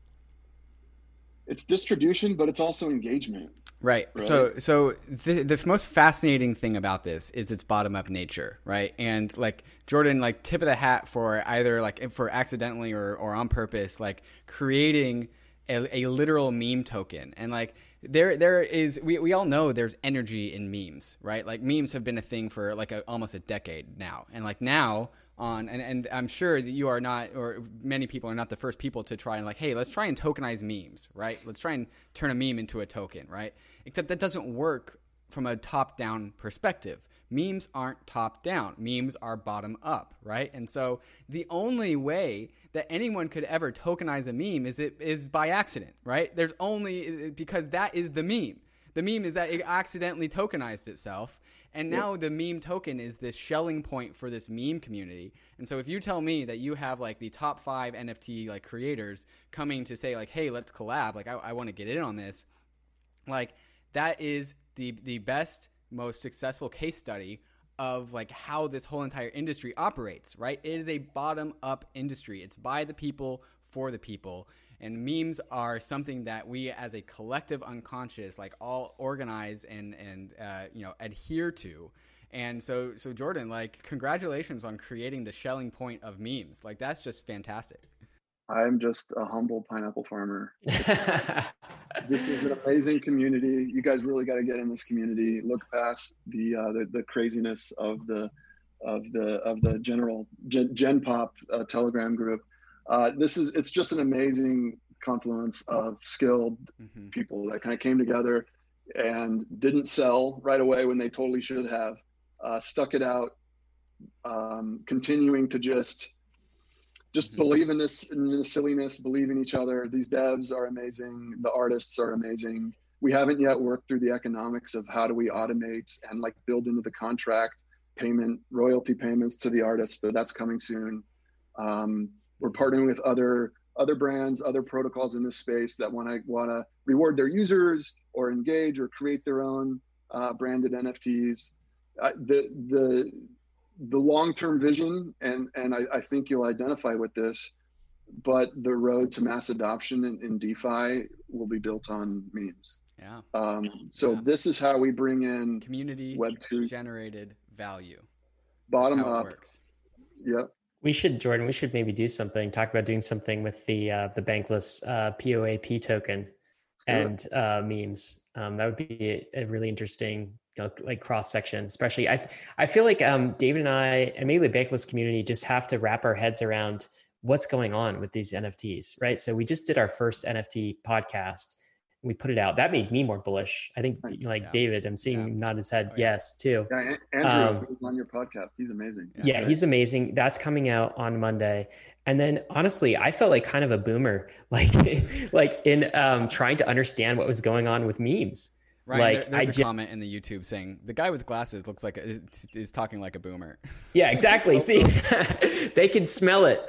it's distribution, but it's also engagement. Right. right. So, so the, the most fascinating thing about this is its bottom up nature, right? And like Jordan, like tip of the hat for either like for accidentally or, or on purpose, like creating a, a literal meme token. And like, there there is we, we all know there's energy in memes, right? Like memes have been a thing for like a, almost a decade now, and like now on and, and I'm sure that you are not, or many people are not the first people to try and like, hey, let's try and tokenize memes, right? Let's try and turn a meme into a token, right? Except that doesn't work from a top-down perspective. Memes aren't top-down. Memes are bottom-up, right? And so the only way that anyone could ever tokenize a meme is it is by accident, right? There's only, because that is the meme. The meme is that it accidentally tokenized itself, and now the meme token is this shelling point for this meme community. And so if you tell me that you have like the top five N F T like creators coming to say like, hey, let's collab, like I, I want to get in on this, like that is the the best, most successful case study of like how this whole entire industry operates, right? It is a bottom up industry. It's by the people for the people. And memes are something that we as a collective unconscious, like all organize and, and uh, you know, adhere to. And so, so Jordan, like congratulations on creating the shelling point of memes. Like that's just fantastic. I'm just a humble pineapple farmer. This is an amazing community. You guys really got to get in this community. Look past the uh, the, the craziness of the of the of the general Gen, Gen Pop uh, Telegram group. Uh, this is it's just an amazing confluence of skilled mm-hmm. people that kind of came together and didn't sell right away when they totally should have. Uh, stuck it out, um, continuing to just. Just mm-hmm. believe in this, in the silliness, believe in each other. These devs are amazing. The artists are amazing. We haven't yet worked through the economics of how do we automate and like build into the contract payment, royalty payments to the artists, but that's coming soon. Um, we're partnering with other other brands, other protocols in this space that want to want to reward their users or engage or create their own uh, branded N F Ts. Uh, the the the long-term vision, and and I, I think you'll identify with this, but the road to mass adoption in, in DeFi will be built on memes. Yeah. Um, so yeah. This is how we bring in community Web two generated value. Bottom That's how up. It works. Yep. We should, Jordan, we should maybe do something, talk about doing something with the uh, the Bankless uh, P O A P token and uh, memes. Um, that would be a, a really interesting, you know, like cross section, especially. I I feel like um, David and I, and maybe the Bankless community, just have to wrap our heads around what's going on with these N F Ts, right? So we just did our first N F T podcast. We put it out. That made me more bullish. I think, like yeah. David, I'm seeing yeah. him nod his head oh, yeah. yes too. Yeah, Andrew um, on your podcast. He's amazing. Yeah, yeah he's amazing. That's coming out on Monday. And then honestly, I felt like kind of a boomer, like like in um, trying to understand what was going on with memes. Ryan, like there, there's I a ju- comment in the YouTube saying the guy with glasses looks like a, is, is talking like a boomer. Yeah, exactly. See, they can smell it.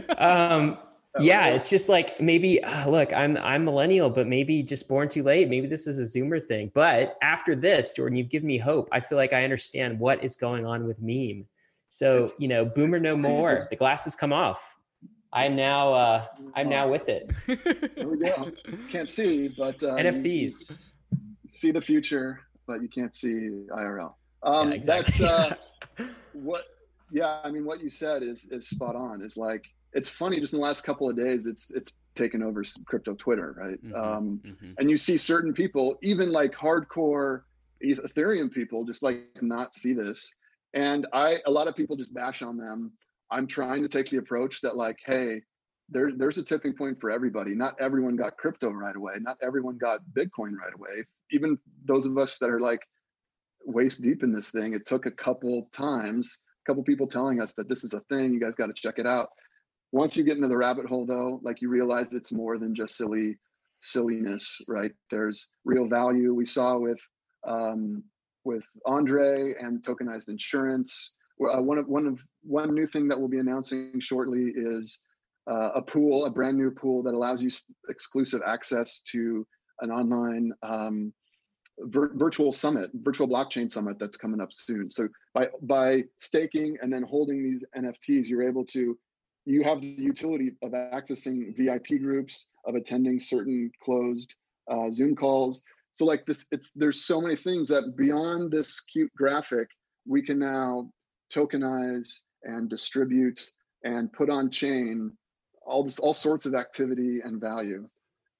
Um, yeah, it's just like maybe uh, look, I'm I'm millennial, but maybe just born too late. Maybe this is a Zoomer thing. But after this, Jordan, you've given me hope. I feel like I understand what is going on with meme. So you know, boomer no more. The glasses come off. I'm now uh, I'm now with it. There we go. Can't see, but uh, N F Ts. You, you see the future, but you can't see I R L. Um, yeah, exactly. That's uh, what. Yeah, I mean, what you said is is spot on. Is like it's funny. Just in the last couple of days, it's it's taken over crypto Twitter, right? Mm-hmm, um, mm-hmm. And you see certain people, even like hardcore Ethereum people, just like not see this. And I, a lot of people just bash on them. I'm trying to take the approach that like, hey, there, there's a tipping point for everybody. Not everyone got crypto right away. Not everyone got Bitcoin right away. Even those of us that are like waist deep in this thing, it took a couple times, a couple people telling us that this is a thing, you guys got to check it out. Once you get into the rabbit hole though, like you realize it's more than just silly silliness, right? There's real value. We saw with um, with Andre and tokenized insurance. Uh, one of one of one new thing that we'll be announcing shortly is uh, a pool, a brand new pool that allows you exclusive access to an online um, vir- virtual summit, virtual blockchain summit that's coming up soon. So by by staking and then holding these N F Ts, you're able to, you have the utility of accessing V I P groups, of attending certain closed uh, Zoom calls. So like this, it's there's so many things that beyond this cute graphic, we can now tokenize and distribute and put on chain all this all sorts of activity and value.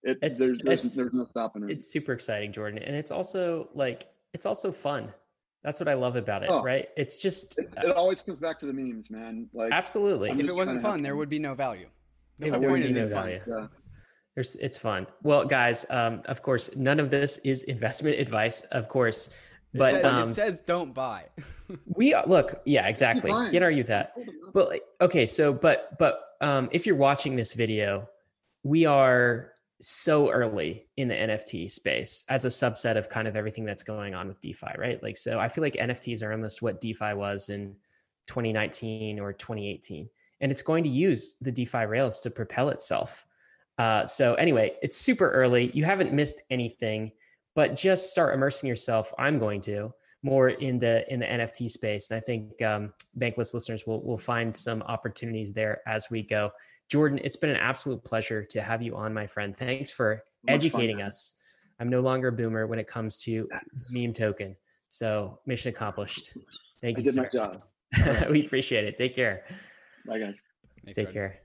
It, It's there's, there's, it's there's no stopping it. it's super exciting, Jordan, and it's also like it's also fun. That's what I love about it, Oh, right? It's just it, it always comes back to the memes, man. Like absolutely. I'm If just it wasn't trying to have fun, there fun. would be no value. The It whole would point be is no it's fun. value. Yeah. There's, it's fun. Well, guys, um, of course, none of this is investment advice, of course, but it, says, um, it says don't buy. we look, yeah, exactly. Fine. Can't argue that. Well, okay, so but but um, if you're watching this video, we are so early in the N F T space as a subset of kind of everything that's going on with DeFi, right? Like, so I feel like N F Ts are almost what DeFi was in twenty nineteen or twenty eighteen, and it's going to use the DeFi rails to propel itself. Uh, so anyway, it's super early. You haven't missed anything, but just start immersing yourself. I'm going to more in the in the N F T space, and I think um, Bankless listeners will will find some opportunities there as we go. Jordan, it's been an absolute pleasure to have you on, my friend. Thanks for Much educating fun, us. I'm no longer a boomer when it comes to meme token. So mission accomplished. Thank I you, did sir. my job. Right. We appreciate it. Take care. Bye, guys. Thanks, Take Jordan. care.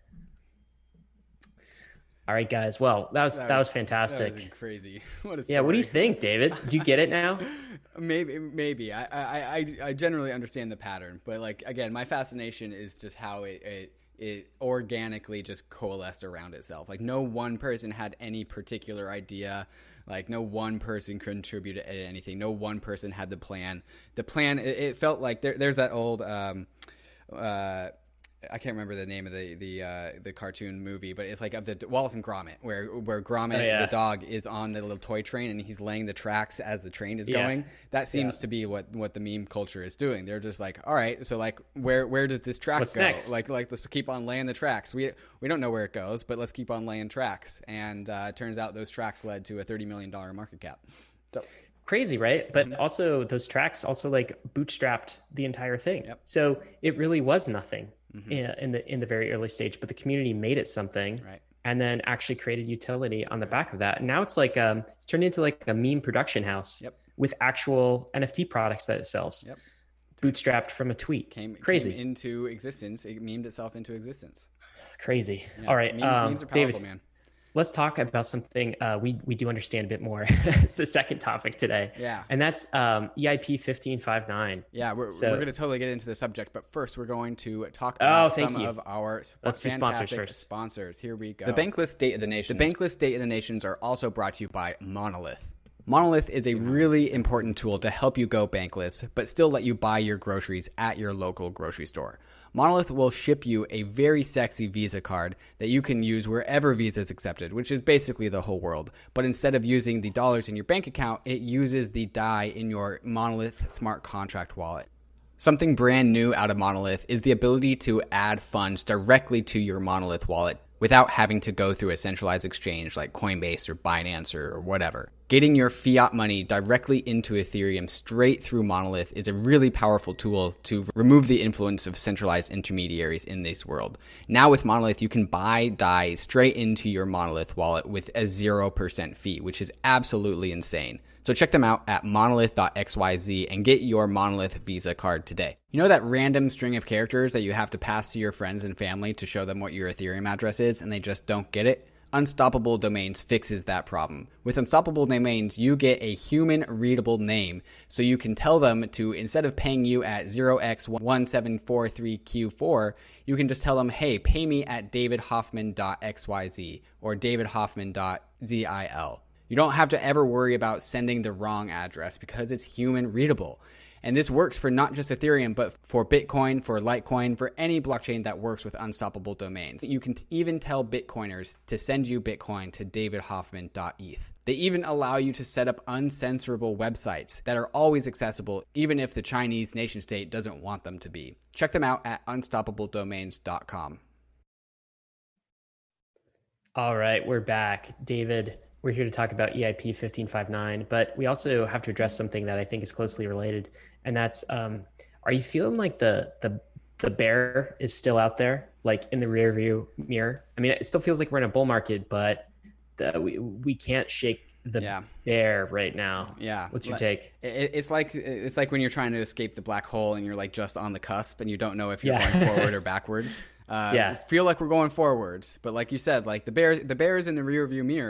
All right, guys. Well, that was that, That was was- fantastic. That was crazy. What a Yeah. What do you story. think, David? Do you get it now? Maybe, maybe. I, I, I, I generally understand the pattern, but like again, my fascination is just how it, it, it organically just coalesced around itself. Like no one person had any particular idea. Like no one person contributed anything. No one person had the plan. The plan. It, it felt like there, there's that old. Um, uh, I can't remember the name of the the uh, the cartoon movie, but it's like of the Wallace and Gromit, where where Gromit Oh, yeah. the dog is on the little toy train and he's laying the tracks as the train is Yeah. going. That seems Yeah. to be what what the meme culture is doing. They're just like, all right, so like where where does this track What's go? next? Like like let's keep on laying the tracks. We we don't know where it goes, but let's keep on laying tracks. And uh, it turns out those tracks led to a thirty million dollar market cap. So Crazy, right? But also those tracks also like bootstrapped the entire thing. Yep. So it really was nothing Mhm. in, in the in the very early stage, but the community made it something, right. and then actually created utility on the back of that. And now it's like um, it's turned into like a meme production house Yep. with actual N F T products that it sells, Yep. bootstrapped from a tweet. Came Crazy, came into existence. It memed itself into existence. crazy. Yeah. All right, Meme- um, memes are powerful, David. man. Let's talk about something uh, we we do understand a bit more. It's the second topic today, Yeah. and that's um, E I P fifteen fifty-nine. Yeah, we're, So- we're going to totally get into the subject, but first we're going to talk Oh, about thank some you. of our sp- Let's do sponsors fantastic first. sponsors. Here we go. The Bankless State of the Nation. The Bankless State of the Nations are also brought to you by Monolith. Monolith is a really important tool to help you go bankless, but still let you buy your groceries at your local grocery store. Monolith will ship you a very sexy Visa card that you can use wherever Visa is accepted, which is basically the whole world. But instead of using the dollars in your bank account, it uses the D A I in your Monolith smart contract wallet. Something brand new out of Monolith is the ability to add funds directly to your Monolith wallet without having to go through a centralized exchange like Coinbase or Binance or whatever. Getting your fiat money directly into Ethereum straight through Monolith is a really powerful tool to remove the influence of centralized intermediaries in this world. Now with Monolith, you can buy D A I straight into your Monolith wallet with a zero percent fee, which is absolutely insane. So check them out at monolith dot x y z and get your Monolith Visa card today. You know that random string of characters that you have to pass to your friends and family to show them what your Ethereum address is and they just don't get it? Unstoppable Domains fixes that problem. With Unstoppable Domains, you get a human-readable name, so you can tell them to, instead of paying you at zero x one seven four three Q four, you can just tell them, hey, pay me at david hoffman dot x y z or david hoffman dot zil. You don't have to ever worry about sending the wrong address because it's human readable. And this works for not just Ethereum, but for Bitcoin, for Litecoin, for any blockchain that works with unstoppable domains. You can even tell Bitcoiners to send you Bitcoin to david hoffman dot e t h. They even allow you to set up uncensorable websites that are always accessible, even if the Chinese nation state doesn't want them to be. Check them out at unstoppable domains dot com. All right, we're back. David, we're here to talk about E I P fifteen fifty-nine, but we also have to address something that I think is closely related, and that's um, are you feeling like the the the bear is still out there, like in the rear view mirror? I mean, it still feels like we're in a bull market, but the, we we can't shake the Yeah. bear right now. Yeah. What's your Like- take? It, it's like it's like when you're trying to escape the black hole and you're like just on the cusp and you don't know if you're Yeah. going forward or backwards. Uh, Yeah. Feel like we're going forwards, but like you said, like the bear the bear is in the rear view mirror,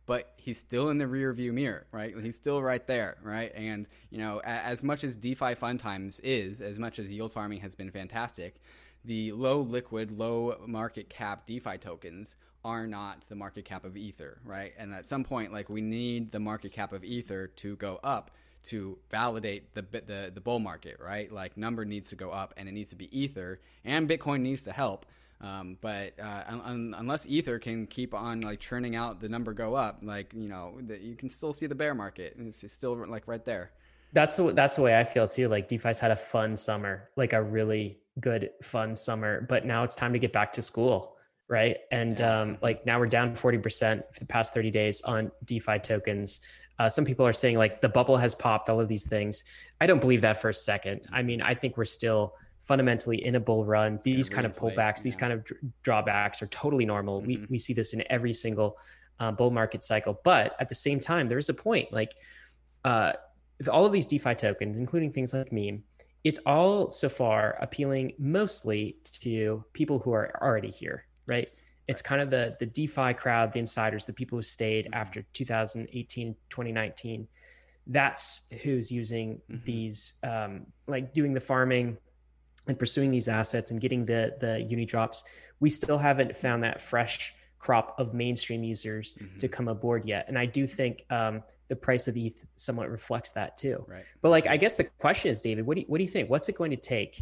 but he's still in the rear view mirror, right? He's still right there, right? And, you know, as much as DeFi fun times is, as much as yield farming has been fantastic, the low liquid, low market cap DeFi tokens are not the market cap of Ether, right? And at some point, like, we need the market cap of Ether to go up to validate the the the bull market, right? Like, number needs to go up, and it needs to be Ether, and Bitcoin needs to help. Um, but uh, un- unless Ether can keep on like churning out the number go up, like, you know, the, you can still see the bear market. It's, it's still like right there. That's the that's the way I feel too. Like, DeFi's had a fun summer, like a really good fun summer, but now it's time to get back to school, right? And Yeah. um, like now we're down forty percent for the past thirty days on DeFi tokens. Uh, some people are saying like the bubble has popped, all of these things. I don't believe that for a second. I mean, I think we're still fundamentally in a bull run. These kind of pullbacks, yeah. these kind of dr- drawbacks are totally normal. Mm-hmm. We we see this in every single uh, bull market cycle. But at the same time, there is a point, like uh, with all of these DeFi tokens, including things like Meme, it's all so far appealing mostly to people who are already here, right? Yes. It's kind of the the DeFi crowd, the insiders, the people who stayed mm-hmm. after two thousand eighteen, twenty nineteen. That's who's using mm-hmm. these, um, like doing the farming and pursuing these assets and getting the the uni drops. We still haven't found that fresh crop of mainstream users mm-hmm. to come aboard yet. And I do think um, the price of E T H somewhat reflects that too. Right. But like, I guess the question is, David, what do you, what do you think? What's it going to take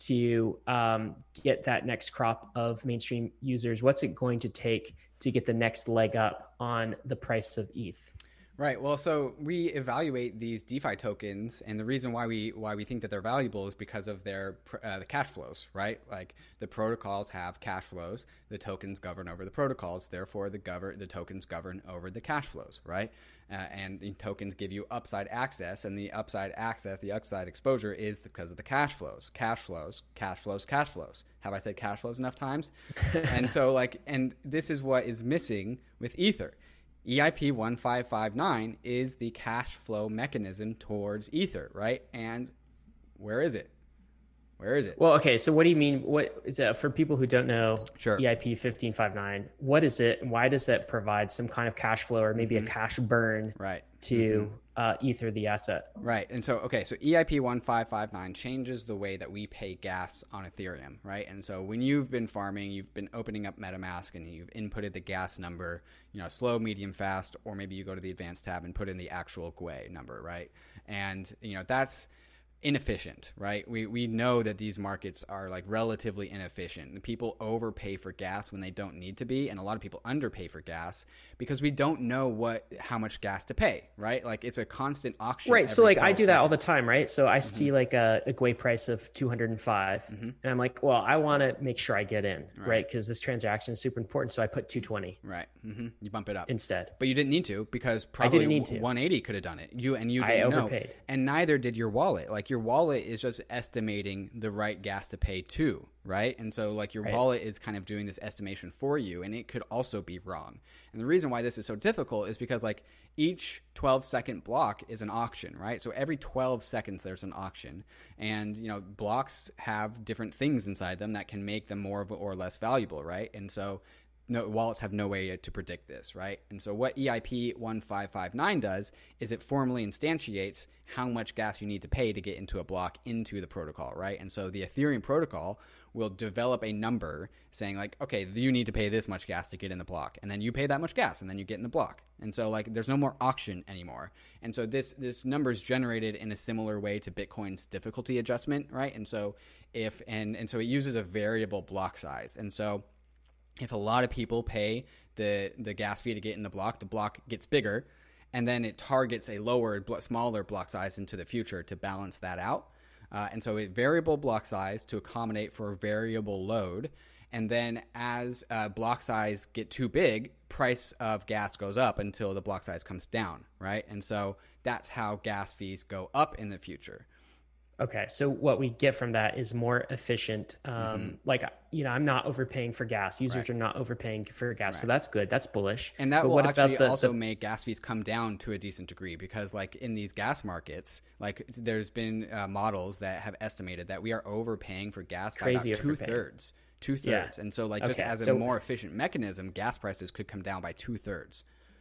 to um, get that next crop of mainstream users? What's it going to take to get the next leg up on the price of E T H? Right. Well, so we evaluate these DeFi tokens, and the reason why we why we think that they're valuable is because of their uh, the cash flows, right? Like, the protocols have cash flows, the tokens govern over the protocols, therefore the govern the tokens govern over the cash flows, right? Uh, and the tokens give you upside access, and the upside access, the upside exposure is because of the cash flows, cash flows, cash flows, cash flows. Have I said cash flows enough times? And so like, and this is what is missing with Ether. E I P one five five nine is the cash flow mechanism towards Ether, right? And where is it? Where is it? Well, okay. So what do you mean? What is that for people who don't know? Sure. E I P fifteen fifty-nine. What is it? And why does it provide some kind of cash flow or maybe mm-hmm. a cash burn right. to mm-hmm. uh, Ether the asset? Right. And so, okay. So E I P one five five nine changes the way that we pay gas on Ethereum, right? And so when you've been farming, you've been opening up MetaMask and you've inputted the gas number, you know, slow, medium, fast, or maybe you go to the advanced tab and put in the actual G U I number, right? And, you know, that's inefficient, right? We we know that these markets are like relatively inefficient. People overpay for gas when they don't need to be, and a lot of people underpay for gas because we don't know what how much gas to pay, right? Like, it's a constant auction. Right. So like I do seconds. that all the time, right? So I mm-hmm. see like a, a G U I price of two hundred five mm-hmm. and I'm like, well, I want to make sure I get in, right? Because right? this transaction is super important. So I put two twenty. Right. Mm-hmm. You bump it up instead. But you didn't need to, because probably I didn't need to. one eighty could have done it. You and you didn't I know. overpaid. And neither did your wallet. Like, your wallet is just estimating the right gas to pay too, right? And so like your right. wallet is kind of doing this estimation for you, and it could also be wrong. And the reason why this is so difficult is because like each twelve second block is an auction, right? So every twelve seconds there's an auction, and you know, blocks have different things inside them that can make them more or less valuable, right? And so no, wallets have no way to predict this, right? And so what E I P one five five nine does is it formally instantiates how much gas you need to pay to get into a block into the protocol, right? And so the Ethereum protocol will develop a number saying like, okay, you need to pay this much gas to get in the block, and then you pay that much gas, and then you get in the block. And so like, there's no more auction anymore. And so this this number is generated in a similar way to Bitcoin's difficulty adjustment, right? And so if and and so it uses a variable block size, and so if a lot of people pay the the gas fee to get in the block, the block gets bigger, and then it targets a lower, smaller block size into the future to balance that out. Uh, and so a variable block size to accommodate for a variable load. And then as uh, block size get too big, price of gas goes up until the block size comes down, right? And so that's how gas fees go up in the future. Okay, so what we get from that is more efficient. Um, mm-hmm. Like, you know, I'm not overpaying for gas. Users right. are not overpaying for gas, right. so that's good. That's bullish. And that but will what actually the, also the... make gas fees come down to a decent degree, because, like, in these gas markets, like, there's been uh, models that have estimated that we are overpaying for gas by Crazy about two thirds. Two thirds. Yeah. And so, like, just okay. as so, a more efficient mechanism, gas prices could come down by two thirds.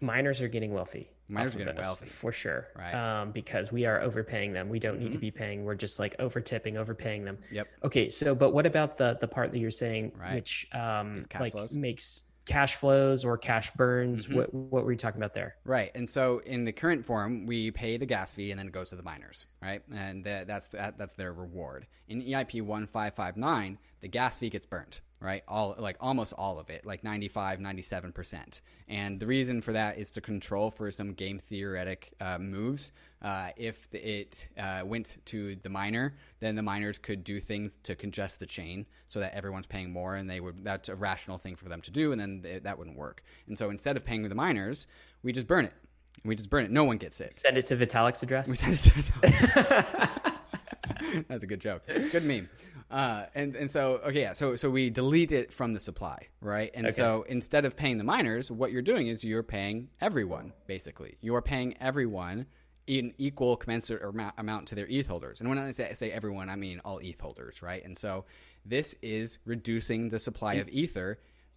miners are getting wealthy. Miners are getting wealthy for sure, right? Um, because we are overpaying them. We don't mm-hmm. need to be paying. We're just like over tipping, overpaying them. Yep. Okay. So, but what about the the part that you're saying, right. which um, like flows? makes cash flows or cash burns? Mm-hmm. What what were you talking about there? Right. And so in the current form, we pay the gas fee and then it goes to the miners, right? And that, that's that, that's their reward. In E I P one five five nine, the gas fee gets burnt, right? All like almost all of it, like ninety-five, ninety-seven percent. And the reason for that is to control for some game theoretic uh, moves. Uh, if it uh, went to the miner, then the miners could do things to congest the chain so that everyone's paying more, and they would. That's a rational thing for them to do, and then they, that wouldn't work. And so instead of paying the miners, we just burn it. We just burn it. No one gets it. Send it to Vitalik's address. We send it to Vitalik. That's a good joke. Good meme. Uh, and and so okay, yeah. So so we delete it from the supply, right? And okay. so instead of paying the miners, what you're doing is you're paying everyone. Basically, you are paying everyone in equal commensurate amount to their E T H holders. And when I say, say everyone, I mean all E T H holders, right? And so this is reducing the supply of Ether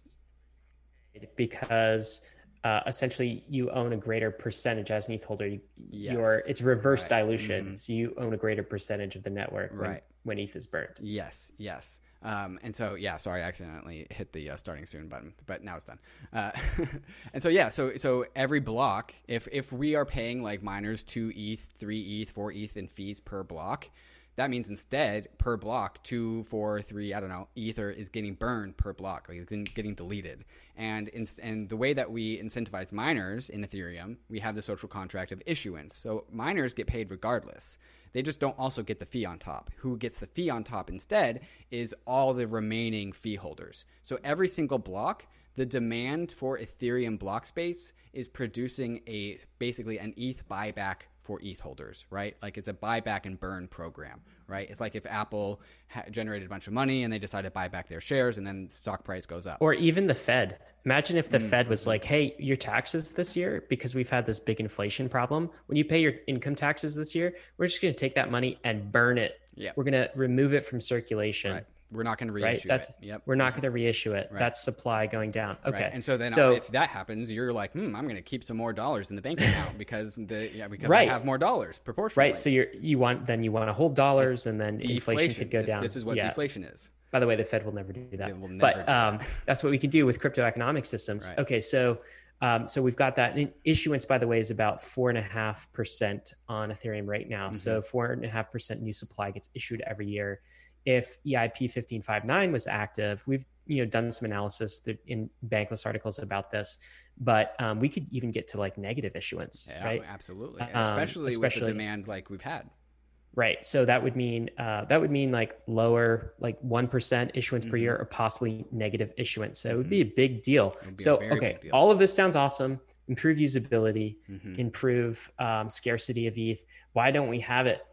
because uh, essentially you own a greater percentage as an E T H holder. You, yes. You're, it's reverse right. dilution. Mm-hmm. So you own a greater percentage of the network when, right. when E T H is burnt. Yes, yes. Um, and so, yeah, sorry, I accidentally hit the uh, starting soon button, but now it's done. Uh, and so, yeah, so so every block, if if we are paying like miners two E T H, three E T H, four E T H in fees per block, that means instead per block, two, four, three, I don't know, Ether is getting burned per block, like it's getting deleted. And in, and the way that we incentivize miners in Ethereum, we have the social contract of issuance. So miners get paid regardless. They just don't also get the fee on top. Who gets the fee on top instead is all the remaining fee holders. So every single block, the demand for Ethereum block space is producing a basically an E T H buyback for E T H holders, right? Like it's a buyback and burn program, right? It's like if Apple ha- generated a bunch of money and they decided to buy back their shares and then stock price goes up. Or even the Fed. Imagine if the mm-hmm. Fed was like, hey, your taxes this year, because we've had this big inflation problem, when you pay your income taxes this year, we're just going to take that money and burn it. Yeah. We're going to remove it from circulation. Right. We're not going to reissue right? That's, it. Yep. We're not going to reissue it. Right. That's supply going down. Okay. Right. And so then so, if that happens, you're like, hmm, I'm going to keep some more dollars in the bank account because the yeah, because right. I have more dollars proportionally. Right. So you're you want then you want to hold dollars it's and then deflation. Inflation could go down. This is what yeah. deflation is. By the way, the Fed will never do that. It will never but do um, that. That's what we can do with crypto economic systems. Right. Okay. So Um, so we've got that. And issuance, by the way, is about four and a half percent on Ethereum right now. Mm-hmm. So four and a half percent new supply gets issued every year. If E I P fifteen fifty-nine was active, we've you know done some analysis in Bankless articles about this, but um, we could even get to like negative issuance, yeah, right? Absolutely, um, especially, especially with the demand like we've had. Right. So that would mean uh, that would mean like lower, like one percent issuance mm-hmm. per year, or possibly negative issuance. So mm-hmm. it would be a big deal. So okay, deal. All of this sounds awesome. Improve usability, mm-hmm. improve um, scarcity of E T H. Why don't we have it?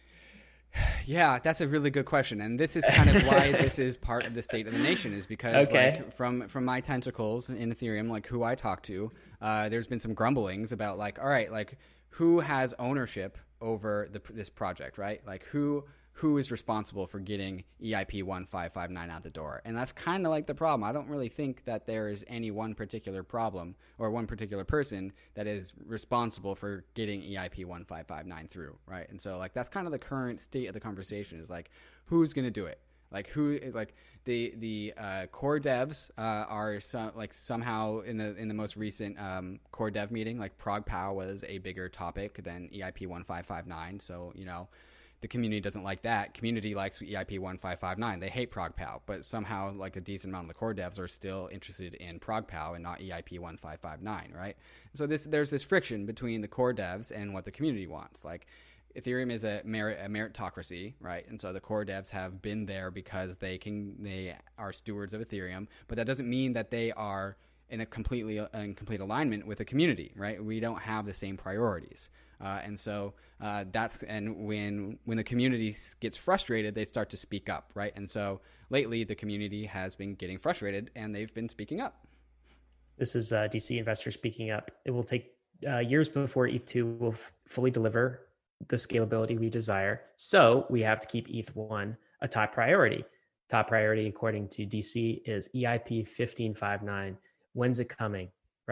Yeah, that's a really good question, and this is kind of why this is part of the state of the nation. Is because okay. like from from my tentacles in Ethereum, like who I talk to, uh, there's been some grumblings about like, all right, like who has ownership over the, this project, right? Like who who is responsible for getting E I P one five five nine out the door? And that's kind of like the problem. I don't really think that there is any one particular problem or one particular person that is responsible for getting E I P one five five nine through, right? And so like that's kind of the current state of the conversation is like who's going to do it? Like who like the the uh, core devs uh, are some, like somehow in the in the most recent um, core dev meeting, like ProgPow was a bigger topic than E I P one five five nine. So you know the community doesn't like that. Community likes E I P one five five nine. They hate ProgPow, but somehow like a decent amount of the core devs are still interested in ProgPow and not E I P one five five nine, right? So this there's this friction between the core devs and what the community wants, like. Ethereum is a, merit, a meritocracy, right? And so the core devs have been there because they can they are stewards of Ethereum, but that doesn't mean that they are in a completely in complete alignment with the community, right? We don't have the same priorities, uh, and so uh, that's and when when the community gets frustrated, they start to speak up, right? And so lately, the community has been getting frustrated, and they've been speaking up. This is uh, D C Investor speaking up. It will take uh, years before E T H two will f- fully deliver the scalability we desire. So we have to keep E T H one a top priority. Top priority, according to D C, is E I P fifteen fifty-nine. When's it coming, right?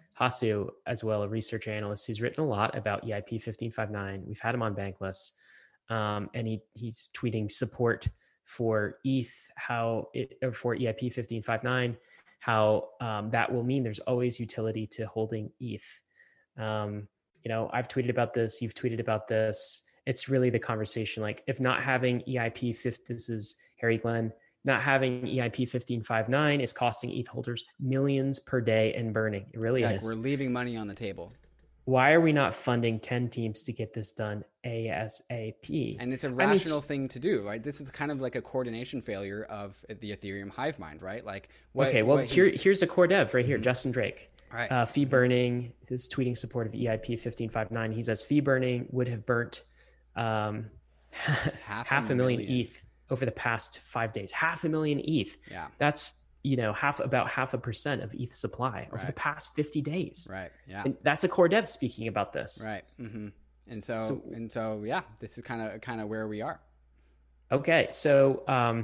Hasu as well, a research analyst who's written a lot about E I P fifteen fifty-nine. We've had him on Bankless, um, and he he's tweeting support for E T H, how it, or for E I P fifteen fifty-nine, how um, that will mean there's always utility to holding E T H. Um, you know, I've tweeted about this. You've tweeted about this. It's really the conversation. Like, if not having E I P fifteen, this is Harry Glenn, not having E I P fifteen fifty-nine is costing E T H holders millions per day and burning. It really like is. We're leaving money on the table. Why are we not funding ten teams to get this done ASAP? And it's a rational I mean, thing to do, right? This is kind of like a coordination failure of the Ethereum hive mind, right? Like, what, okay, well, what here, here's a core dev right here, mm-hmm. Justin Drake. Right. Uh, fee burning, his tweeting support of E I P fifteen fifty-nine. He says fee burning would have burnt um, half, half a million, million E T H over the past five days. Half a million E T H. Yeah. That's, you know, half about half a percent of E T H supply over right. the past fifty days. Right. Yeah. And that's a core dev speaking about this. Right. Mm-hmm. And so, so, and so, yeah, this is kind of, kind of where we are. Okay. So, um,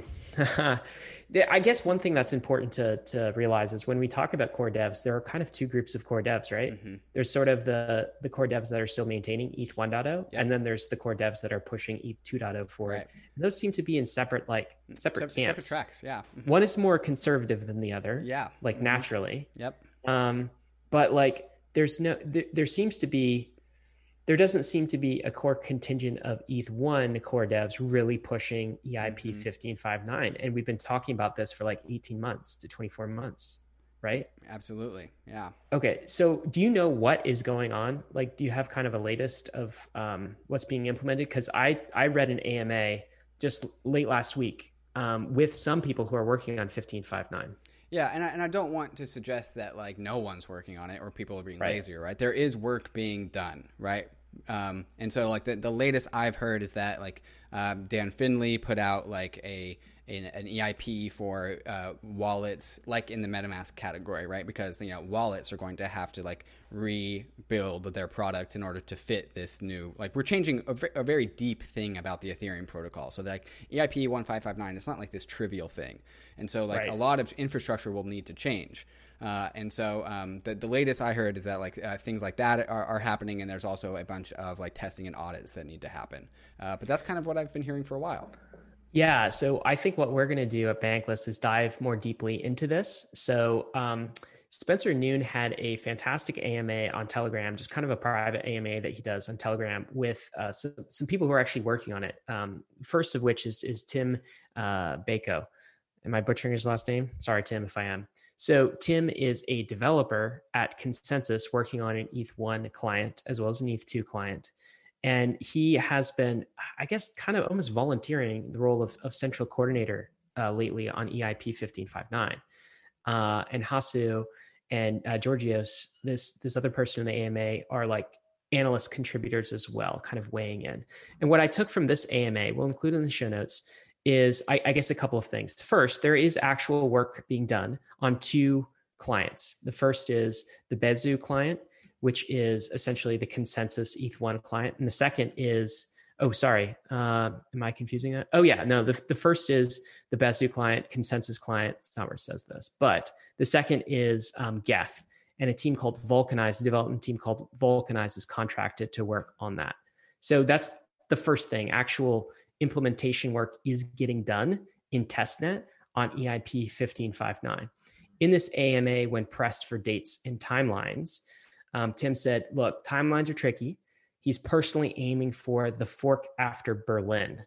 I guess one thing that's important to, to realize is when we talk about core devs, there are kind of two groups of core devs, right? Mm-hmm. There's sort of the, the core devs that are still maintaining E T H one point oh, yep. and then there's the core devs that are pushing E T H two point oh forward. Right. And those seem to be in separate, like separate Se- camps. Separate tracks. Yeah. Mm-hmm. One is more conservative than the other. Yeah. Like mm-hmm. naturally. Yep. Um, but like, there's no, there, there seems to be, there doesn't seem to be a core contingent of E T H one core devs really pushing E I P fifteen fifty-nine. And we've been talking about this for like eighteen months to twenty-four months, right? Absolutely. Yeah. Okay. So do you know what is going on? Like, do you have kind of a latest of um, what's being implemented? Because I, I read an A M A just late last week um, with some people who are working on fifteen fifty-nine. Yeah, and I, and I don't want to suggest that like no one's working on it or people are being right. lazier, right? There is work being done, right? Um, and so like the, the latest I've heard is that like um, Dan Finley put out like a an, an E I P for uh, wallets like in the MetaMask category, right? Because you know wallets are going to have to like rebuild their product in order to fit this new, like we're changing a, v- a very deep thing about the Ethereum protocol. So like E I P fifteen fifty-nine, it's not like this trivial thing. And so like right. a lot of infrastructure will need to change. Uh, and so um, the, the latest I heard is that like uh, things like that are, are happening, and there's also a bunch of like testing and audits that need to happen. Uh, but that's kind of what I've been hearing for a while. Yeah, so I think what we're going to do at Bankless is dive more deeply into this. So um, Spencer Noon had a fantastic A M A on Telegram, just kind of a private A M A that he does on Telegram with uh, some, some people who are actually working on it. Um, first of which is is Tim uh, Bako. Am I butchering his last name? Sorry, Tim, if I am. So Tim is a developer at Consensus working on an E T H one client as well as an E T H two client. And he has been, I guess, kind of almost volunteering the role of, of central coordinator uh, lately on E I P fifteen fifty-nine. Uh, and Hasu and uh, Georgios, this, this other person in the A M A, are like analyst contributors as well, kind of weighing in. And what I took from this A M A, we'll include in the show notes, is I, I guess a couple of things. First, there is actual work being done on two clients. The first is the Bezu client, which is essentially the Consensus E T H one client. And the second is, oh, sorry, uh, am I confusing that? Oh yeah, no, the, the first is the Bezu client, Consensus client. It's not where it says this, but the second is um, Geth, and a team called Vulcanize, a development team called Vulcanize is contracted to work on that. So that's the first thing. Actual implementation work is getting done in testnet on E I P fifteen fifty-nine. In this A M A, when pressed for dates and timelines, um, Tim said, look, timelines are tricky. He's personally aiming for the fork after Berlin.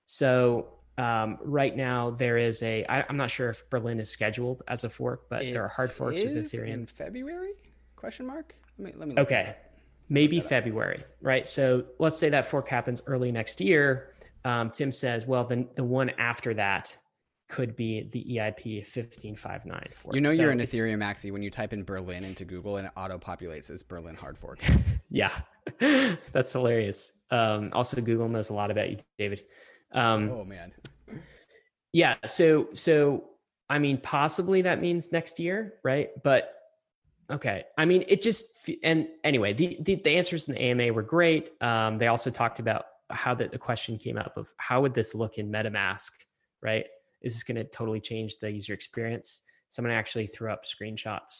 So um, right now there is a, I, I'm not sure if Berlin is scheduled as a fork, but it there are hard forks with Ethereum. In February? Question mark? Let me, let me look okay. Maybe February, right? So let's say that fork happens early next year. Um, Tim says, well, the, the one after that could be the E I P fifteen fifty-nine fork. You know, so you're an Ethereum maxi when you type in Berlin into Google and it auto-populates as Berlin hard fork. Yeah, that's hilarious. Um, also, Google knows a lot about you, David. Um, oh, man. Yeah, so, so I mean, possibly that means next year, right? But okay. I mean, it just, and anyway, the, the, the answers in the A M A were great. Um, they also talked about how the, the question came up of how would this look in MetaMask, right? Is this going to totally change the user experience? Someone actually threw up screenshots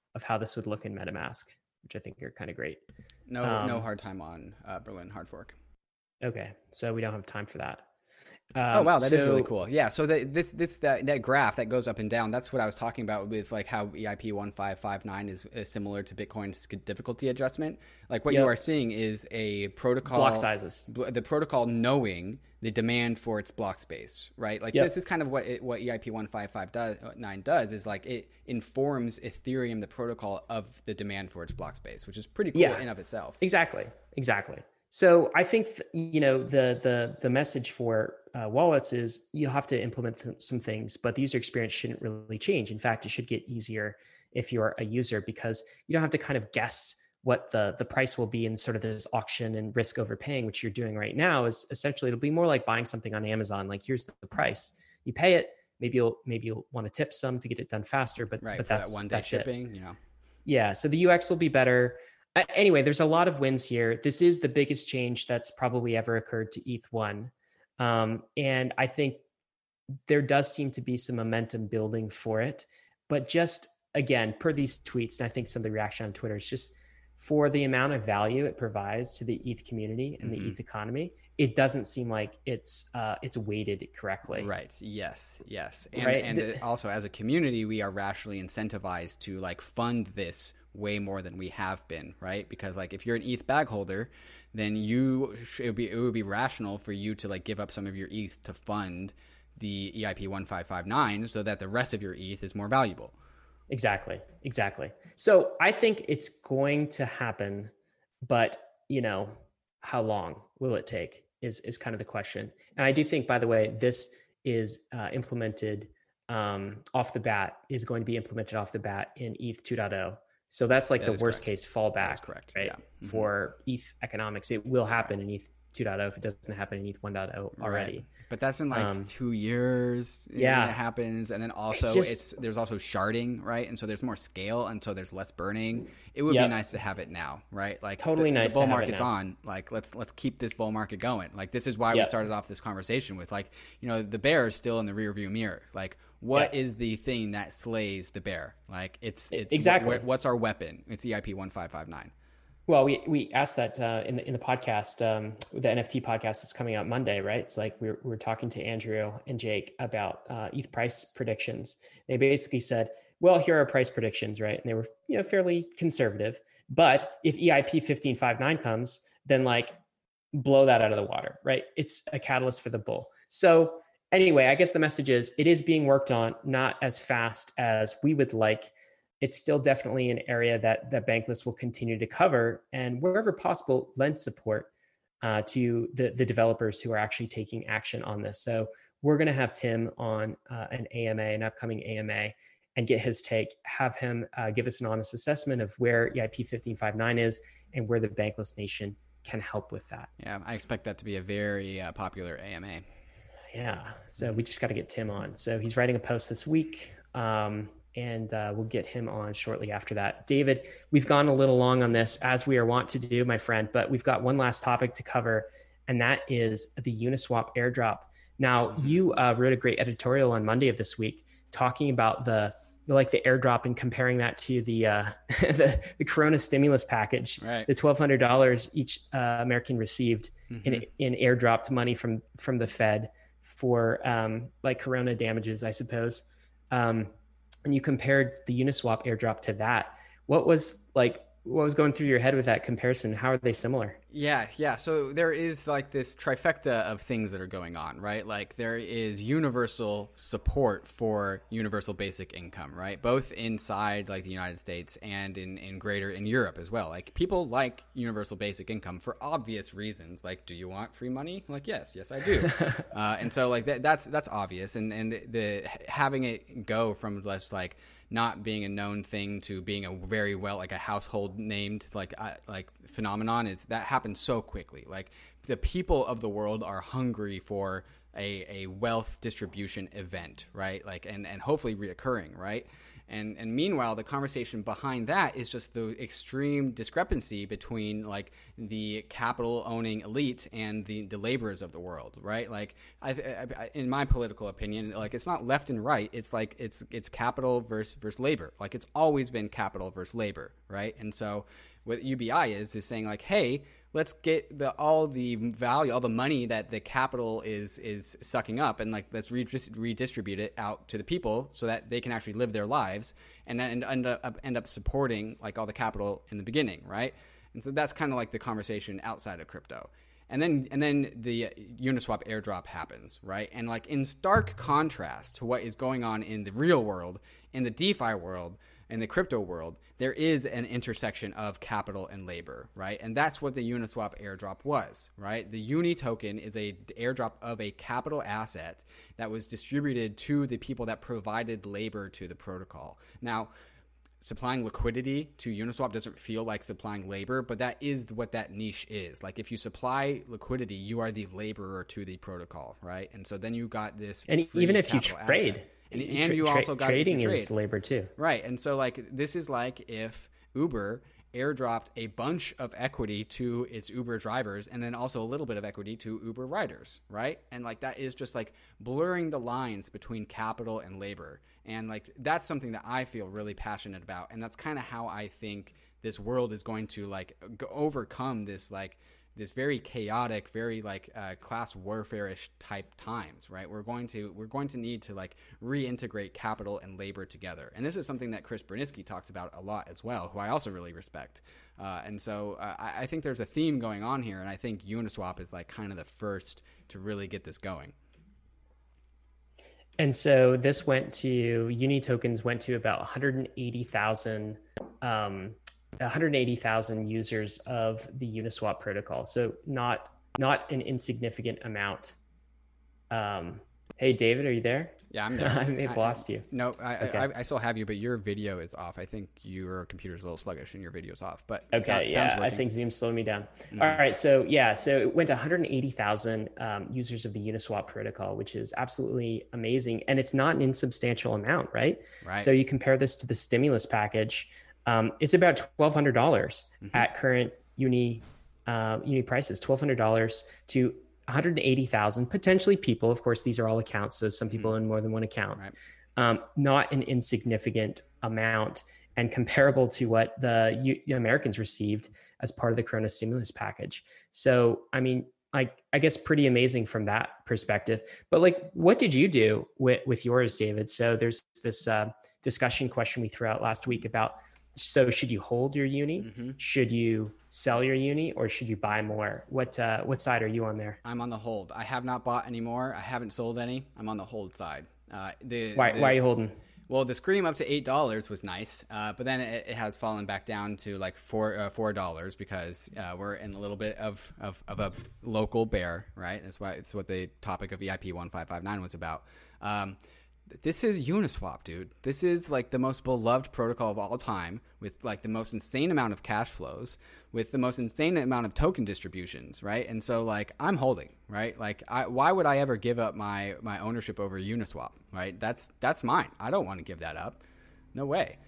of how this would look in MetaMask, which I think are kind of great. No, Um, no hard time on uh, Berlin hard fork. Okay, so we don't have time for that. Um, oh wow, that so, is really cool. Yeah, so the, this this that, that graph that goes up and down, that's what I was talking about with like how E I P one five five nine is, is similar to Bitcoin's difficulty adjustment. Like what yep. you are seeing is a protocol block sizes. The protocol knowing the demand for its block space, right? Like yep. this is kind of what it, what E I P one five five nine does is like it informs Ethereum, the protocol, of the demand for its block space, which is pretty cool yeah. in and of itself. Exactly, exactly. So I think, you know, the the the message for uh, wallets is you'll have to implement th- some things, but the user experience shouldn't really change. In fact, it should get easier if you're a user, because you don't have to kind of guess what the the price will be in sort of this auction and risk overpaying, which you're doing right now. Is essentially it'll be more like buying something on Amazon. Like, here's the price, you pay it. Maybe you'll maybe you'll want to tip some to get it done faster, but right, but for that's that one day that's shipping, it. you know. Yeah, so the U X will be better. Uh, anyway, there's a lot of wins here. This is the biggest change that's probably ever occurred to E T H one. Um, and I think there does seem to be some momentum building for it. But just, again, per these tweets, and I think some of the reaction on Twitter is just for the amount of value it provides to the E T H community and mm-hmm. the E T H economy, it doesn't seem like it's uh, it's weighted correctly. Right. Yes. Yes. And, right? and the, also, as a community, we are rationally incentivized to like fund this way more than we have been, right? Because like if you're an E T H bag holder, then you it would be it would be rational for you to like give up some of your E T H to fund the E I P one five five nine so that the rest of your E T H is more valuable. Exactly. Exactly. So I think it's going to happen, but you know, how long will it take is is kind of the question. And I do think, by the way, this is uh, implemented um, off the bat is going to be implemented off the bat in E T H two point oh. So that's like that the worst correct. case fallback, that's correct. right? Yeah. Mm-hmm. For E T H economics. It will happen right. in E T H two point oh if it doesn't happen in E T H one point oh already. Right. But that's in like um, two years yeah. when it happens. And then also it just, it's there's also sharding, right? And so there's more scale and so there's less burning. It would yep. be nice to have it now, right? Like totally the, nice the bull to have market's it now. on. Like let's let's keep this bull market going. Like this is why yep. we started off this conversation with like, you know, the bear is still in the rear view mirror. Like what yeah. is the thing that slays the bear? Like it's, it's exactly what, what's our weapon? It's E I P one five five nine. Well, we we asked that uh, in the in the podcast, um, the N F T podcast that's coming out Monday, right? It's like we're we're talking to Andrew and Jake about uh, E T H price predictions. They basically said, well, here are price predictions, right? And they were, you know, fairly conservative. But if E I P fifteen fifty-nine comes, then like blow that out of the water, right? It's a catalyst for the bull. So anyway, I guess the message is it is being worked on, not as fast as we would like. It's still definitely an area that that Bankless will continue to cover, and wherever possible, lend support uh, to the the developers who are actually taking action on this. So we're going to have Tim on uh, an A M A, an upcoming A M A, and get his take. Have him uh, give us an honest assessment of where E I P fifteen fifty-nine is and where the Bankless Nation can help with that. Yeah, I expect that to be a very uh, popular A M A. Yeah, so we just got to get Tim on. So he's writing a post this week. Um, and uh, we'll get him on shortly after that. David, we've gone a little long on this, as we are wont to do, my friend, but we've got one last topic to cover, and that is the Uniswap airdrop. Now, you uh, wrote a great editorial on Monday of this week talking about the like the airdrop and comparing that to the uh, the, the Corona stimulus package, right. The twelve hundred dollars each uh, American received mm-hmm. in in airdropped money from from the Fed for um, like Corona damages, I suppose. Um, and you compared the Uniswap airdrop to that. What was like, what was going through your head with that comparison? How are they similar? Yeah, yeah. So there is like this trifecta of things that are going on, right? Like there is universal support for universal basic income, right? Both inside like the United States and in, in greater in Europe as well. Like people like universal basic income for obvious reasons. Like, do you want free money? Like, yes, yes, I do. uh, and so like that, that's that's obvious. And and the having it go from less like not being a known thing to being a very well like a household named like uh, like phenomenon is that happens so quickly. Like the people of the world are hungry for a, a wealth distribution event, right? Like and and hopefully reoccurring, right? And and meanwhile, the conversation behind that is just the extreme discrepancy between like the capital owning elite and the, the laborers of the world, right? Like I, I, in my political opinion, like it's not left and right. It's like it's it's capital versus versus labor. Like it's always been capital versus labor, right? And so what U B I is is saying like, hey, let's get the all the value, all the money that the capital is is sucking up, and like let's redis- redistribute it out to the people so that they can actually live their lives, and then end up end up supporting like all the capital in the beginning, right? And so that's kind of like the conversation outside of crypto. And then and then the Uniswap airdrop happens, right? And like in stark contrast to what is going on in the real world, in the DeFi world, in the crypto world, there is an intersection of capital and labor, right? And that's what the Uniswap airdrop was, right? The Uni token is a airdrop of a capital asset that was distributed to the people that provided labor to the protocol. Now, supplying liquidity to Uniswap doesn't feel like supplying labor, but that is what that niche is. Like if you supply liquidity, you are the laborer to the protocol, right? And so then you got this, and even if you trade. Asset. And, and you also got trading trade. is labor too, right? And so like this is like if Uber airdropped a bunch of equity to its Uber drivers and then also a little bit of equity to Uber riders, right? And like that is just like blurring the lines between capital and labor, and like that's something that I feel really passionate about, and that's kind of how I think this world is going to like go overcome this like this very chaotic, very like uh, class warfare-ish type times, right? We're going to we're going to need to like reintegrate capital and labor together, and this is something that Chris Bernitzky talks about a lot as well, who I also really respect. Uh, and so uh, I, I think there's a theme going on here, and I think Uniswap is like kind of the first to really get this going. And so this went to Uni tokens went to about one hundred eighty thousand. Um, one hundred eighty thousand users of the Uniswap protocol. So not not an insignificant amount. Um, hey, David, are you there? Yeah, I'm there. I may have I, lost you. No, I, okay. I, I still have you, but your video is off. I think your computer's a little sluggish and your video's off. But okay, sound, yeah, sounds I think Zoom slowed me down. Mm-hmm. All right, so yeah, so it went to one hundred eighty thousand um, users of the Uniswap protocol, which is absolutely amazing, and it's not an insubstantial amount, right? Right. So you compare this to the stimulus package. Um, it's about twelve hundred dollars mm-hmm. at current uni uh, uni prices, twelve hundred dollars to one hundred eighty thousand potentially people. Of course, these are all accounts, so some people mm-hmm. in more than one account. Right. Um, not an insignificant amount, and comparable to what the U- Americans received as part of the Corona stimulus package. So, I mean, like I guess pretty amazing from that perspective. But like, what did you do with with yours, David? So there's this uh, discussion question we threw out last week about. So should you hold your uni? Mm-hmm. Should you sell your uni, or should you buy more? What uh, what side are you on there? I'm on the hold. I have not bought any more. I haven't sold any. I'm on the hold side. Uh, the, why, the, why are you holding? Well, the scream up to eight dollars was nice, uh, but then it, it has fallen back down to like four uh, four dollars because uh, we're in a little bit of, of, of a local bear, right? That's why it's what the topic of E I P one five five nine was about. Um, This is Uniswap, dude. This is like the most beloved protocol of all time, with like the most insane amount of cash flows, with the most insane amount of token distributions, right? And so like I'm holding, right? Like I, why would I ever give up my my ownership over Uniswap, right? That's that's mine. I don't want to give that up. No way.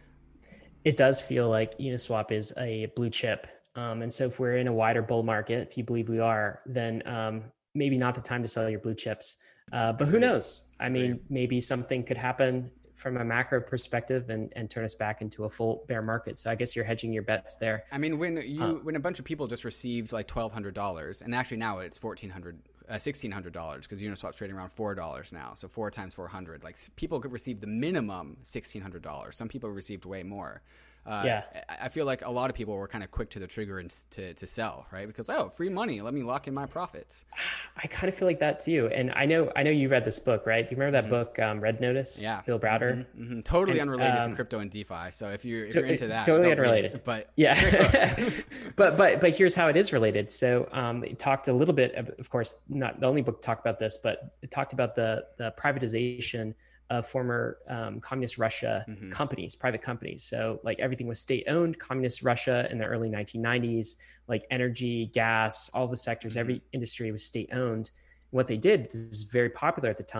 It does feel like Uniswap is a blue chip. Um, and so if we're in a wider bull market, if you believe we are, then um, maybe not the time to sell your blue chips. Uh, but who knows? I mean, maybe something could happen from a macro perspective and, and turn us back into a full bear market. So I guess you're hedging your bets there. I mean, when you uh, when a bunch of people just received like twelve hundred dollars, and actually now it's fourteen hundred dollars, uh, sixteen hundred dollars because Uniswap's trading around four dollars now. So four times four hundred. Like people could receive the minimum sixteen hundred dollars. Some people received way more. Uh, yeah, I feel like a lot of people were kind of quick to the trigger and to, to sell, right? Because, oh, free money, let me lock in my profits. I kind of feel like that too. And I know, I know you read this book, right? Do you remember that mm-hmm. book, um, Red Notice? Yeah, Bill Browder. Mm-hmm, mm-hmm. Totally and, unrelated um, to crypto and DeFi. So if you're if you're into that, totally unrelated. It, but yeah, but but but here's how it is related. So um, it talked a little bit, of, of course, not the only book talked about this, but it talked about the the privatization of former um, communist Russia mm-hmm. companies, private companies. So like everything was state owned, communist Russia in the early nineteen nineties, like energy, gas, all the sectors, mm-hmm. every industry was state owned. What they did, this is very popular at the time,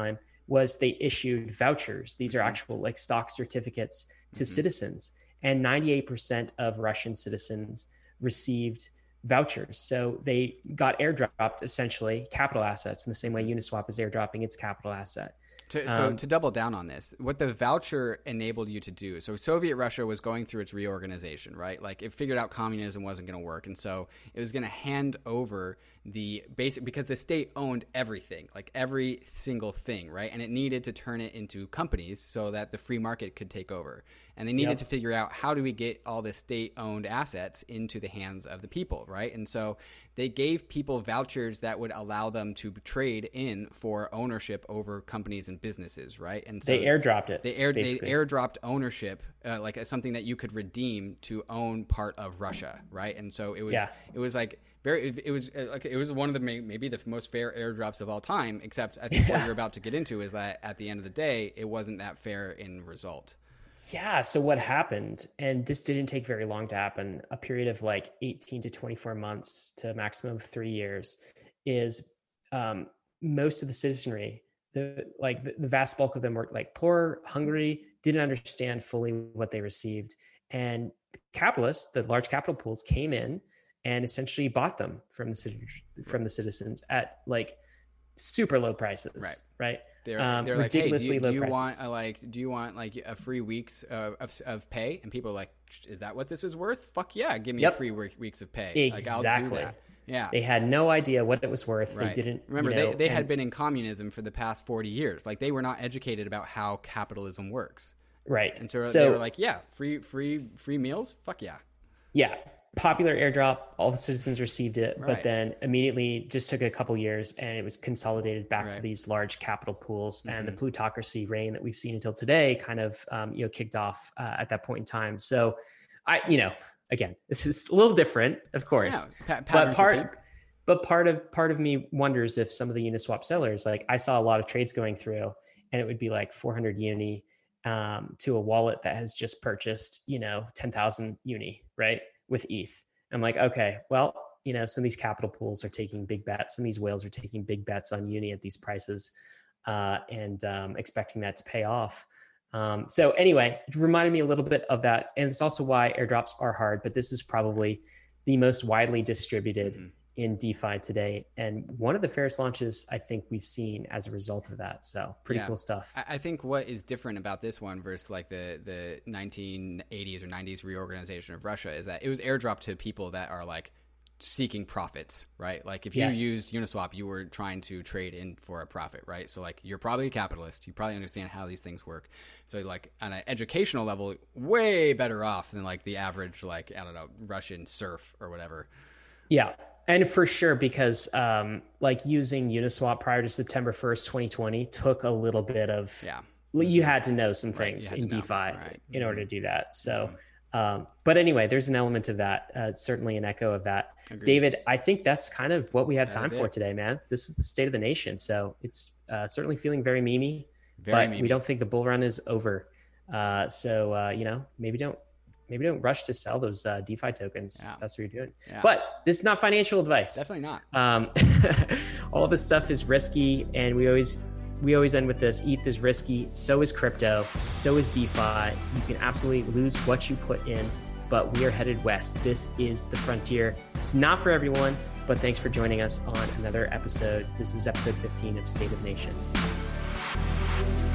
was they issued vouchers. These are actual like stock certificates to mm-hmm. citizens, and ninety-eight percent of Russian citizens received vouchers. So they got airdropped essentially capital assets in the same way Uniswap is airdropping its capital asset. To, so um, to double down on this, what the voucher enabled you to do, so Soviet Russia was going through its reorganization, right? Like it figured out communism wasn't going to work. And so it was going to hand over the basic, because the state owned everything, like every single thing, right? And it needed to turn it into companies so that the free market could take over. And they needed yep. to figure out, how do we get all the state-owned assets into the hands of the people, right? And so they gave people vouchers that would allow them to trade in for ownership over companies and businesses, right? And so they airdropped it. They, air, they airdropped ownership, uh, like uh, something that you could redeem to own part of Russia, right? And so it was, yeah. it was like very, it, it was uh, like it was one of the maybe the most fair airdrops of all time. Except I think yeah. what you're about to get into is that at the end of the day, it wasn't that fair in result. Yeah. So what happened, and this didn't take very long to happen, a period of like eighteen to twenty-four months to a maximum of three years, is um, most of the citizenry, the like the, the vast bulk of them were like poor, hungry, didn't understand fully what they received. And capitalists, the large capital pools, came in and essentially bought them from the from the citizens at like super low prices. Right. Right. They're, um, they're like, hey, do you, do you want a, like, do you want like a free weeks uh, of of pay? And people are like, is that what this is worth? Fuck yeah, give me yep. a free week, weeks of pay. Exactly. Like, I'll do that. Yeah. They had no idea what it was worth. Right. They didn't remember. You know, they they and, had been in communism for the past forty years. Like they were not educated about how capitalism works. Right. And so, so they were like, yeah, free free free meals. Fuck yeah. Yeah. Popular airdrop, all the citizens received it, right. but then immediately just took a couple years and it was consolidated back right. to these large capital pools, mm-hmm. and the plutocracy reign that we've seen until today kind of, um, you know, kicked off uh, at that point in time. So I, you know, again, this is a little different, of course, yeah, pa- but part, repeat. but part of, part of me wonders if some of the Uniswap sellers, like I saw a lot of trades going through and it would be like four hundred uni um, to a wallet that has just purchased, you know, ten thousand uni, right? With E T H. I'm like, okay, well, you know, some of these capital pools are taking big bets. Some of these whales are taking big bets on uni at these prices uh, and um, expecting that to pay off. Um, so anyway, it reminded me a little bit of that. And it's also why airdrops are hard, but this is probably the most widely distributed mm-hmm. in DeFi today. And one of the fairest launches I think we've seen as a result of that. So pretty yeah. cool stuff. I think what is different about this one versus like the, the nineteen eighties or nineties reorganization of Russia is that it was airdropped to people that are like seeking profits, right? Like if you yes. used Uniswap, you were trying to trade in for a profit, right? So like you're probably a capitalist. You probably understand how these things work. So like on an educational level, way better off than like the average, like, I don't know, Russian serf or whatever. Yeah. And for sure, because um, like using Uniswap prior to September first, twenty twenty took a little bit of, yeah. you had to know some things right, in DeFi right. in mm-hmm. order to do that. So, mm-hmm. um, but anyway, there's an element of that, uh, certainly an echo of that. Agreed. David, I think that's kind of what we have that time for today, man. This is the state of the nation. So it's uh, certainly feeling very memey, very but memey. We don't think the bull run is over. Uh, so, uh, you know, maybe don't, Maybe don't rush to sell those uh, DeFi tokens yeah. if that's what you're doing. Yeah. But this is not financial advice. Definitely not. Um, all this stuff is risky, and we always we always end with this: E T H is risky. So is crypto. So is DeFi. You can absolutely lose what you put in, but we are headed west. This is the frontier. It's not for everyone, but thanks for joining us on another episode. This is episode fifteen of State of Nation.